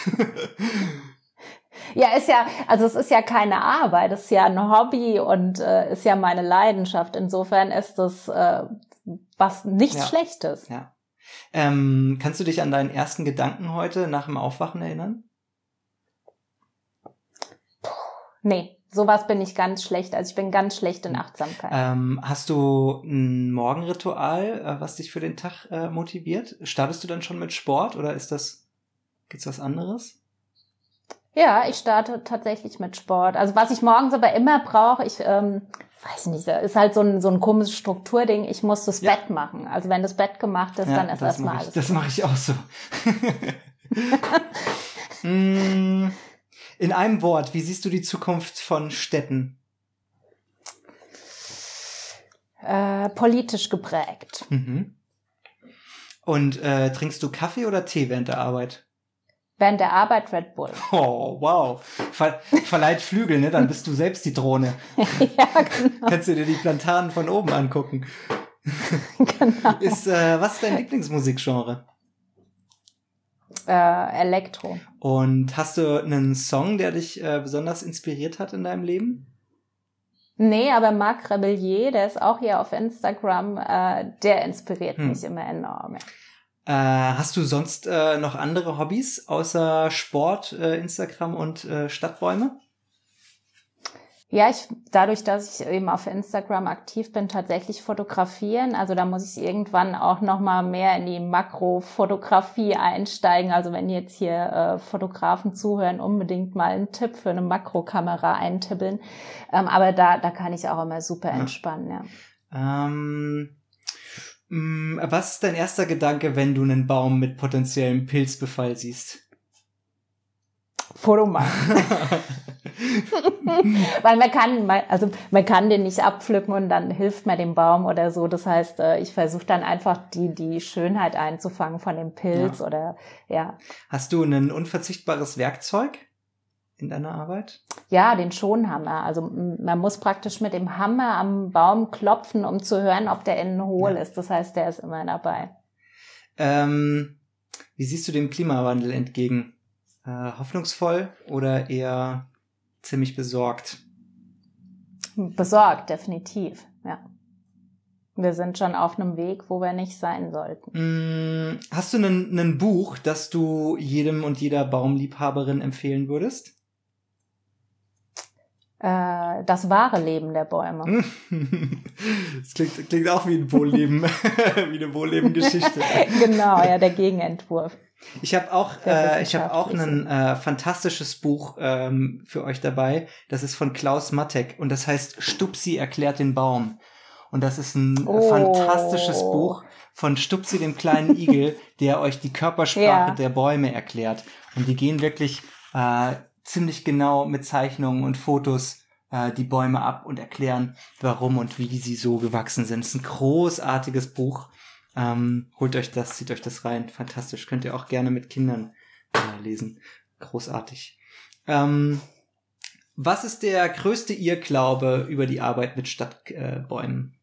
Speaker 5: Ja, ist ja, also es ist ja keine Arbeit, es ist ja ein Hobby und äh, ist ja meine Leidenschaft. Insofern ist das äh, was nichts
Speaker 4: ja.
Speaker 5: Schlechtes.
Speaker 4: Ja. Ähm, kannst du dich an deinen ersten Gedanken heute nach dem Aufwachen erinnern?
Speaker 5: Puh, nee, sowas bin ich ganz schlecht. Also ich bin ganz schlecht in Achtsamkeit.
Speaker 4: Ähm, hast du ein Morgenritual, äh, was dich für den Tag äh, motiviert? Startest du dann schon mit Sport oder ist das, gibt's was anderes?
Speaker 5: Ja, ich starte tatsächlich mit Sport. Also was ich morgens aber immer brauche, ich ähm, weiß nicht, ist halt so ein so ein komisches Strukturding. Ich muss das ja. Bett machen. Also wenn das Bett gemacht ist, ja, dann ist erstmal alles.
Speaker 4: Das mache ich auch so. In einem Wort, wie siehst du die Zukunft von Städten?
Speaker 5: Äh, politisch geprägt.
Speaker 4: Mhm. Und äh, trinkst du Kaffee oder Tee während der Arbeit?
Speaker 5: Während der Arbeit Red Bull.
Speaker 4: Oh, wow. Ver verleiht Flügel, ne? Dann bist du selbst die Drohne.
Speaker 5: Ja, genau.
Speaker 4: Kannst du dir die Plantanen von oben angucken.
Speaker 5: Genau.
Speaker 4: Ist, äh, was ist dein Lieblingsmusikgenre?
Speaker 5: Äh, Elektro.
Speaker 4: Und hast du einen Song, der dich äh, besonders inspiriert hat in deinem Leben?
Speaker 5: Nee, aber Marc Rebellier, der ist auch hier auf Instagram, äh, der inspiriert hm. mich immer enorm.
Speaker 4: Äh, hast du sonst äh, noch andere Hobbys außer Sport, äh, Instagram und äh, Stadtbäume?
Speaker 5: Ja, ich, dadurch, dass ich eben auf Instagram aktiv bin, tatsächlich fotografieren. Also da muss ich irgendwann auch noch mal mehr in die Makrofotografie einsteigen. Also wenn jetzt hier äh, Fotografen zuhören, unbedingt mal einen Tipp für eine Makrokamera eintippeln. Ähm, aber da, da kann ich auch immer super entspannen, ja.
Speaker 4: ja. Ähm, mh, was ist dein erster Gedanke, wenn du einen Baum mit potenziellem Pilzbefall siehst?
Speaker 5: Foto machen. Weil man kann, also man kann den nicht abpflücken und dann hilft man dem Baum oder so. Das heißt, ich versuche dann einfach die die Schönheit einzufangen von dem Pilz ja. oder ja.
Speaker 4: Hast du ein unverzichtbares Werkzeug in deiner Arbeit?
Speaker 5: Ja, den Schonhammer. Also man muss praktisch mit dem Hammer am Baum klopfen, um zu hören, ob der innen hohl ja. ist. Das heißt, der ist immer dabei.
Speaker 4: Ähm, wie siehst du dem Klimawandel entgegen? Äh, hoffnungsvoll oder eher ziemlich besorgt?
Speaker 5: Besorgt, definitiv, ja. Wir sind schon auf einem Weg, wo wir nicht sein sollten.
Speaker 4: Hast du ein Buch, das du jedem und jeder Baumliebhaberin empfehlen würdest?
Speaker 5: Äh, das wahre Leben der Bäume.
Speaker 4: Das klingt, klingt auch wie ein Wohlleben, wie eine Wohlleben-Geschichte.
Speaker 5: Genau, ja, der Gegenentwurf.
Speaker 4: Ich habe auch, äh, ich habe auch ein äh, fantastisches Buch ähm, für euch dabei. Das ist von Klaus Mattek und das heißt Stupsi erklärt den Baum. Und das ist ein oh. fantastisches Buch von Stupsi, dem kleinen Igel, der euch die Körpersprache ja. der Bäume erklärt. Und die gehen wirklich äh, ziemlich genau mit Zeichnungen und Fotos äh, die Bäume ab und erklären, warum und wie sie so gewachsen sind. Es ist ein großartiges Buch. Ähm, holt euch das, zieht euch das rein. Fantastisch. Könnt ihr auch gerne mit Kindern äh, lesen. Großartig. Ähm, was ist der größte Irrglaube über die Arbeit mit Stadtbäumen?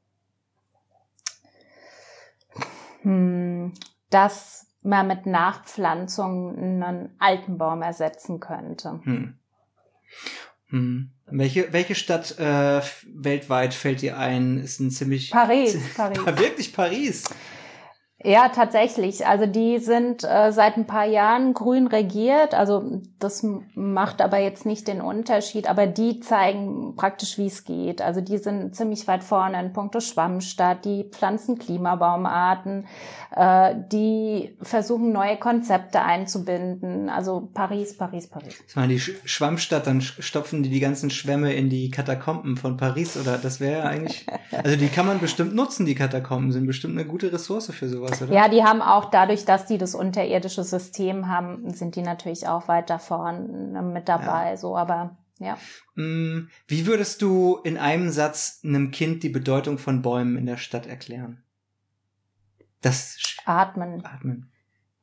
Speaker 5: Äh, hm, dass man mit Nachpflanzung einen alten Baum ersetzen könnte.
Speaker 4: Hm. Hm. Welche, welche Stadt äh, weltweit fällt dir ein? Ist ein ziemlich...
Speaker 5: Paris. Paris.
Speaker 4: Wirklich Paris?
Speaker 5: Ja, tatsächlich. Also die sind äh, seit ein paar Jahren grün regiert. Also das macht aber jetzt nicht den Unterschied. Aber die zeigen praktisch, wie es geht. Also die sind ziemlich weit vorne in puncto Schwammstadt. Die pflanzen Klimabaumarten. Äh, die versuchen, neue Konzepte einzubinden. Also Paris, Paris, Paris.
Speaker 4: Das war die Sch- Schwammstadt. Dann stopfen die die ganzen Schwämme in die Katakomben von Paris. Oder das wäre ja eigentlich... Also die kann man bestimmt nutzen, die Katakomben. Sind bestimmt eine gute Ressource für sowas. Oder?
Speaker 5: Ja, die haben auch dadurch, dass die das unterirdische System haben, sind die natürlich auch weiter vorne mit dabei, ja. so, aber ja.
Speaker 4: Wie würdest du in einem Satz einem Kind die Bedeutung von Bäumen in der Stadt erklären? Das
Speaker 5: Atmen.
Speaker 4: Atmen.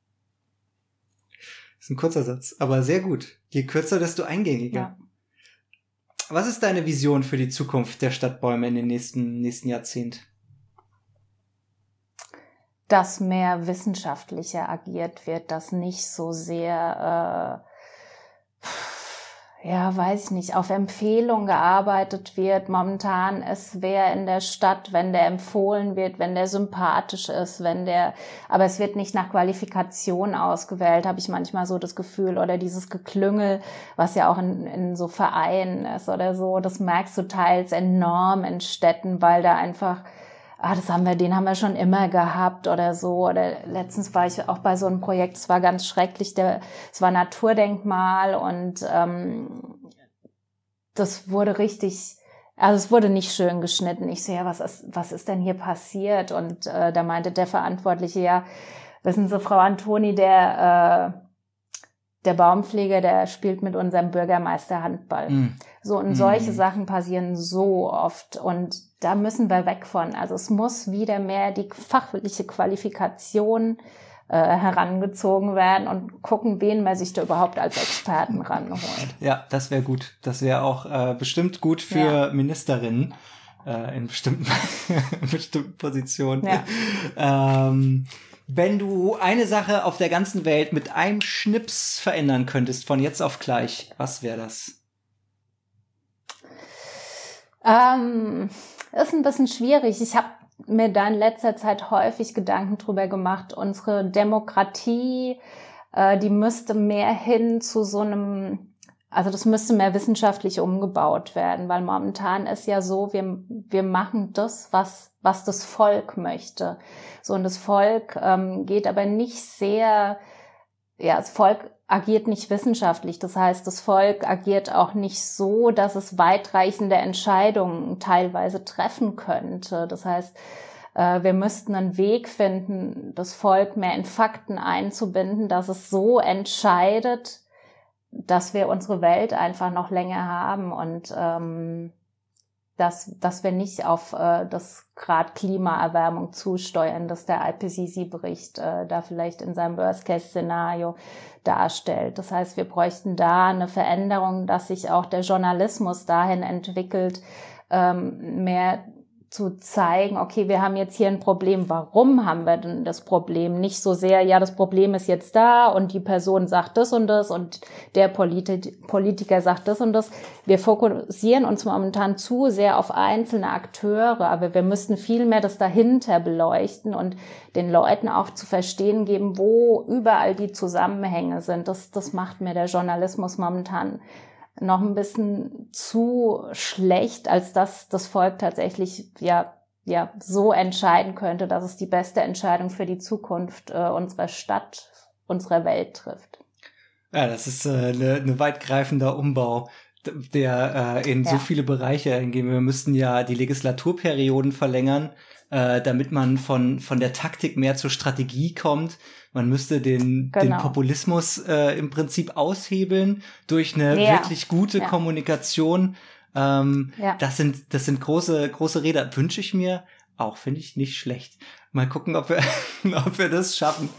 Speaker 4: Das ist ein kurzer Satz, aber sehr gut. Je kürzer, desto eingängiger. Ja. Was ist deine Vision für die Zukunft der Stadtbäume in den nächsten, nächsten Jahrzehnt?
Speaker 5: Dass mehr wissenschaftlicher agiert wird, dass nicht so sehr, äh, ja, weiß ich nicht, auf Empfehlung gearbeitet wird. Momentan ist wer in der Stadt, wenn der empfohlen wird, wenn der sympathisch ist, wenn der, aber es wird nicht nach Qualifikation ausgewählt, habe ich manchmal so das Gefühl, oder dieses Geklüngel, was ja auch in, in so Vereinen ist oder so, das merkst du teils enorm in Städten, weil da einfach ah, das haben wir, den haben wir schon immer gehabt oder so. Oder letztens war ich auch bei so einem Projekt, es war ganz schrecklich, der, es war Naturdenkmal und ähm, das wurde richtig, also es wurde nicht schön geschnitten. Ich so, ja, was ist, was ist denn hier passiert? Und äh, da meinte der Verantwortliche, ja, wissen Sie, Frau Antoni, der, äh, der Baumpfleger, der spielt mit unserem Bürgermeister Handball. Mm. So, und mm. solche Sachen passieren so oft und da müssen wir weg von. Also es muss wieder mehr die fachliche Qualifikation äh, herangezogen werden und gucken, wen man sich da überhaupt als Experten ranholt.
Speaker 4: Ja, das wäre gut. Das wäre auch äh, bestimmt gut für ja. Ministerinnen äh, in bestimmten, in bestimmten Positionen. Ja. Ähm, wenn du eine Sache auf der ganzen Welt mit einem Schnips verändern könntest, von jetzt auf gleich, was wäre das?
Speaker 5: Ähm, ist ein bisschen schwierig. Ich habe mir da in letzter Zeit häufig Gedanken drüber gemacht. Unsere Demokratie, äh, die müsste mehr hin zu so einem, also das müsste mehr wissenschaftlich umgebaut werden, weil momentan ist ja so, wir, wir machen das, was, was das Volk möchte. So, und das Volk ähm, geht aber nicht sehr, ja, das Volk agiert nicht wissenschaftlich. Das heißt, das Volk agiert auch nicht so, dass es weitreichende Entscheidungen teilweise treffen könnte. Das heißt, äh, wir müssten einen Weg finden, das Volk mehr in Fakten einzubinden, dass es so entscheidet, dass wir unsere Welt einfach noch länger haben und ähm, dass, dass wir nicht auf äh, das Grad Klimaerwärmung zusteuern, dass der I P C C-Bericht äh, da vielleicht in seinem Worst-Case-Szenario darstellt. Das heißt, wir bräuchten da eine Veränderung, dass sich auch der Journalismus dahin entwickelt, ähm, mehr zu zeigen, okay, wir haben jetzt hier ein Problem. Warum haben wir denn das Problem? Nicht so sehr, ja, das Problem ist jetzt da und die Person sagt das und das und der Polit- Politiker sagt das und das. Wir fokussieren uns momentan zu sehr auf einzelne Akteure, aber wir müssten viel mehr das dahinter beleuchten und den Leuten auch zu verstehen geben, wo überall die Zusammenhänge sind. Das, das macht mir der Journalismus momentan noch ein bisschen zu schlecht, als dass das Volk tatsächlich ja ja so entscheiden könnte, dass es die beste Entscheidung für die Zukunft äh, unserer Stadt, unserer Welt trifft.
Speaker 4: Ja, das ist eine äh, ne, ne weitgreifender Umbau, der äh, in ja. so viele Bereiche hingehen. Wir müssten ja die Legislaturperioden verlängern, äh, damit man von von der Taktik mehr zur Strategie kommt. Man müsste den, genau. den Populismus äh, im Prinzip aushebeln durch eine ja. wirklich gute ja. Kommunikation. Ähm, ja. Das sind das sind große große Räder. Wünsche ich mir auch, finde ich nicht schlecht. Mal gucken, ob wir ob wir das schaffen.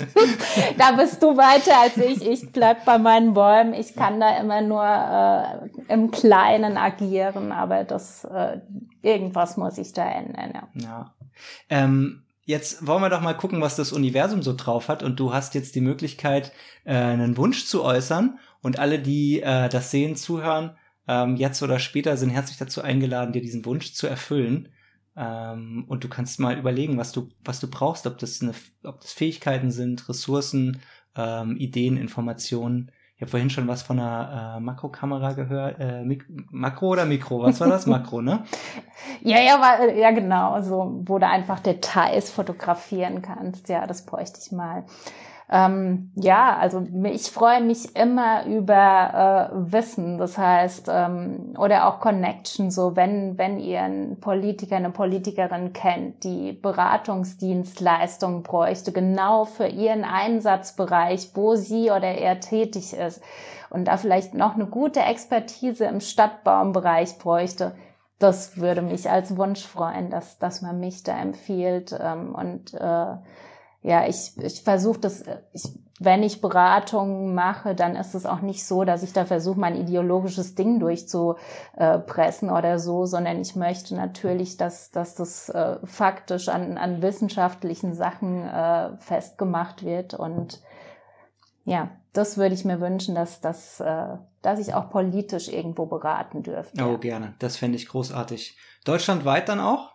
Speaker 5: Da bist du weiter als ich. Ich bleib bei meinen Bäumen. Ich kann da immer nur äh, im Kleinen agieren, aber das äh, irgendwas muss ich da ändern. Ja.
Speaker 4: ja. Ähm, Jetzt wollen wir doch mal gucken, was das Universum so drauf hat. Und du hast jetzt die Möglichkeit, äh, einen Wunsch zu äußern. Und alle, die äh, das sehen, zuhören, ähm, jetzt oder später, sind herzlich dazu eingeladen, dir diesen Wunsch zu erfüllen. Ähm, und du kannst mal überlegen, was du was du brauchst, ob das eine, ob das Fähigkeiten sind, Ressourcen, ähm, Ideen, Informationen. Ich habe vorhin schon was von einer äh, Makrokamera gehört. Äh, Mik- Makro oder Mikro? Was war das? Makro, ne?
Speaker 5: ja, ja, war, ja, genau. So, wo du einfach Details fotografieren kannst. Ja, das bräuchte ich mal. Ähm, ja, also ich freue mich immer über äh, Wissen, das heißt, ähm, oder auch Connection, so wenn wenn ihr einen Politiker, eine Politikerin kennt, die Beratungsdienstleistungen bräuchte, genau für ihren Einsatzbereich, wo sie oder er tätig ist und da vielleicht noch eine gute Expertise im Stadtbaumbereich bräuchte, das würde mich als Wunsch freuen, dass dass man mich da empfiehlt ähm, und äh, Ja, ich ich versuche das, ich, wenn ich Beratungen mache, dann ist es auch nicht so, dass ich da versuche, mein ideologisches Ding durchzupressen oder so, sondern ich möchte natürlich, dass dass das äh, faktisch an an wissenschaftlichen Sachen äh, festgemacht wird und ja, das würde ich mir wünschen, dass dass äh, dass ich auch politisch irgendwo beraten dürfte.
Speaker 4: Oh, gerne. Das fände ich großartig. Deutschlandweit dann auch?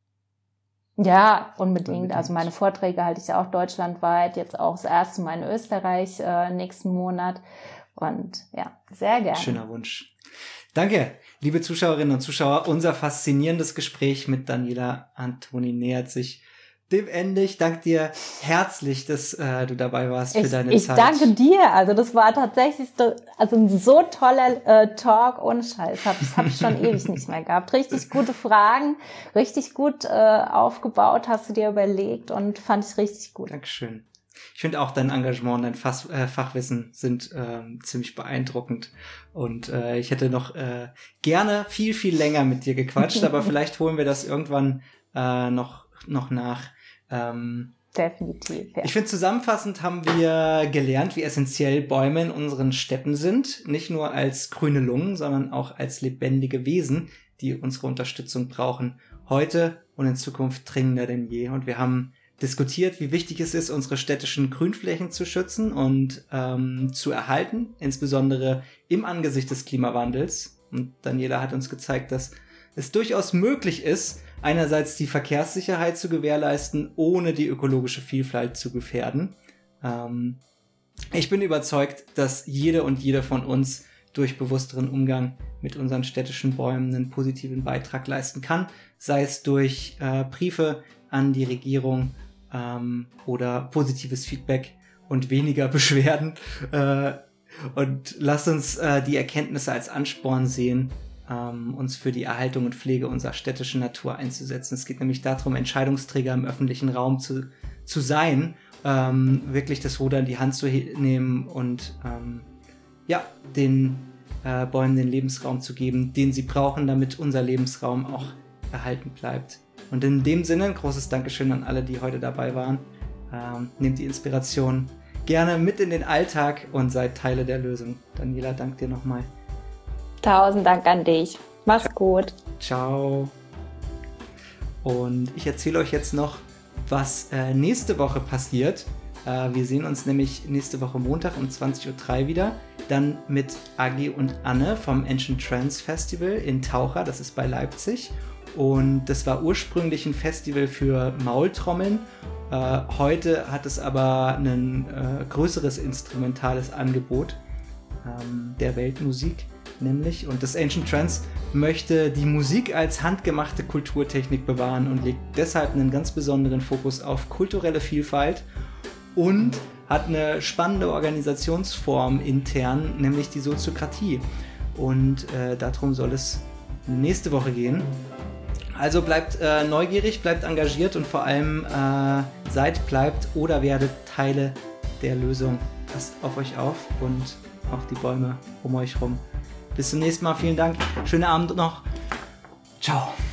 Speaker 5: Ja, unbedingt. Also meine Vorträge halte ich ja auch deutschlandweit, jetzt auch das erste Mal in Österreich äh, nächsten Monat. Und ja, sehr gerne.
Speaker 4: Schöner Wunsch. Danke, liebe Zuschauerinnen und Zuschauer. Unser faszinierendes Gespräch mit Daniela Antoni nähert sich dem Ende. Ich danke dir herzlich, dass äh, du dabei warst für
Speaker 5: ich,
Speaker 4: deine
Speaker 5: ich
Speaker 4: Zeit.
Speaker 5: Ich danke dir. Also das war tatsächlich also ein so toller äh, Talk ohne Scheiß. Hab, das habe ich schon ewig nicht mehr gehabt. Richtig gute Fragen, richtig gut äh, aufgebaut, hast du dir überlegt und fand ich richtig gut.
Speaker 4: Dankeschön. ich finde auch dein Engagement, dein Fach, äh, Fachwissen sind ähm, ziemlich beeindruckend. Und äh, ich hätte noch äh, gerne viel, viel länger mit dir gequatscht, aber vielleicht holen wir das irgendwann äh, noch, noch nach. Ähm,
Speaker 5: Definitiv, ja.
Speaker 4: Ich finde, zusammenfassend haben wir gelernt, wie essentiell Bäume in unseren Städten sind. Nicht nur als grüne Lungen, sondern auch als lebendige Wesen, die unsere Unterstützung brauchen. Heute und in Zukunft dringender denn je. Und wir haben diskutiert, wie wichtig es ist, unsere städtischen Grünflächen zu schützen und ähm, zu erhalten, insbesondere im Angesicht des Klimawandels. Und Daniela hat uns gezeigt, dass es durchaus möglich ist, einerseits die Verkehrssicherheit zu gewährleisten, ohne die ökologische Vielfalt zu gefährden. Ähm, ich bin überzeugt, dass jede und jeder von uns durch bewussteren Umgang mit unseren städtischen Bäumen einen positiven Beitrag leisten kann, sei es durch äh, Briefe an die Regierung ähm, oder positives Feedback und weniger Beschwerden. Äh, und lasst uns äh, die Erkenntnisse als Ansporn sehen, ähm, uns für die Erhaltung und Pflege unserer städtischen Natur einzusetzen. Es geht nämlich darum, Entscheidungsträger im öffentlichen Raum zu, zu sein, ähm, wirklich das Ruder in die Hand zu he- nehmen und ähm, ja, den äh, Bäumen den Lebensraum zu geben, den sie brauchen, damit unser Lebensraum auch erhalten bleibt. Und in dem Sinne ein großes Dankeschön an alle, die heute dabei waren. Ähm, nehmt die Inspiration gerne mit in den Alltag und seid Teile der Lösung. Daniela, danke dir nochmal.
Speaker 5: Tausend Dank an dich. Mach's gut.
Speaker 4: Ciao. Und ich erzähle euch jetzt noch, was äh, nächste Woche passiert. Äh, wir sehen uns nämlich nächste Woche Montag um zwanzig Uhr drei wieder. Dann mit Agi und Anne vom Ancient Trance Festival in Taucher. Das ist bei Leipzig. Und das war ursprünglich ein Festival für Maultrommeln. Äh, heute hat es aber ein äh, größeres instrumentales Angebot ähm, der Weltmusik, nämlich. Und das Ancient Trance möchte die Musik als handgemachte Kulturtechnik bewahren und legt deshalb einen ganz besonderen Fokus auf kulturelle Vielfalt und hat eine spannende Organisationsform intern, nämlich die Soziokratie. Und äh, darum soll es nächste Woche gehen. Also bleibt äh, neugierig, bleibt engagiert und vor allem äh, seid, bleibt oder werdet Teile der Lösung. Passt auf euch auf und auf die Bäume um euch rum. Bis zum nächsten Mal. Vielen Dank. Schönen Abend noch. Ciao.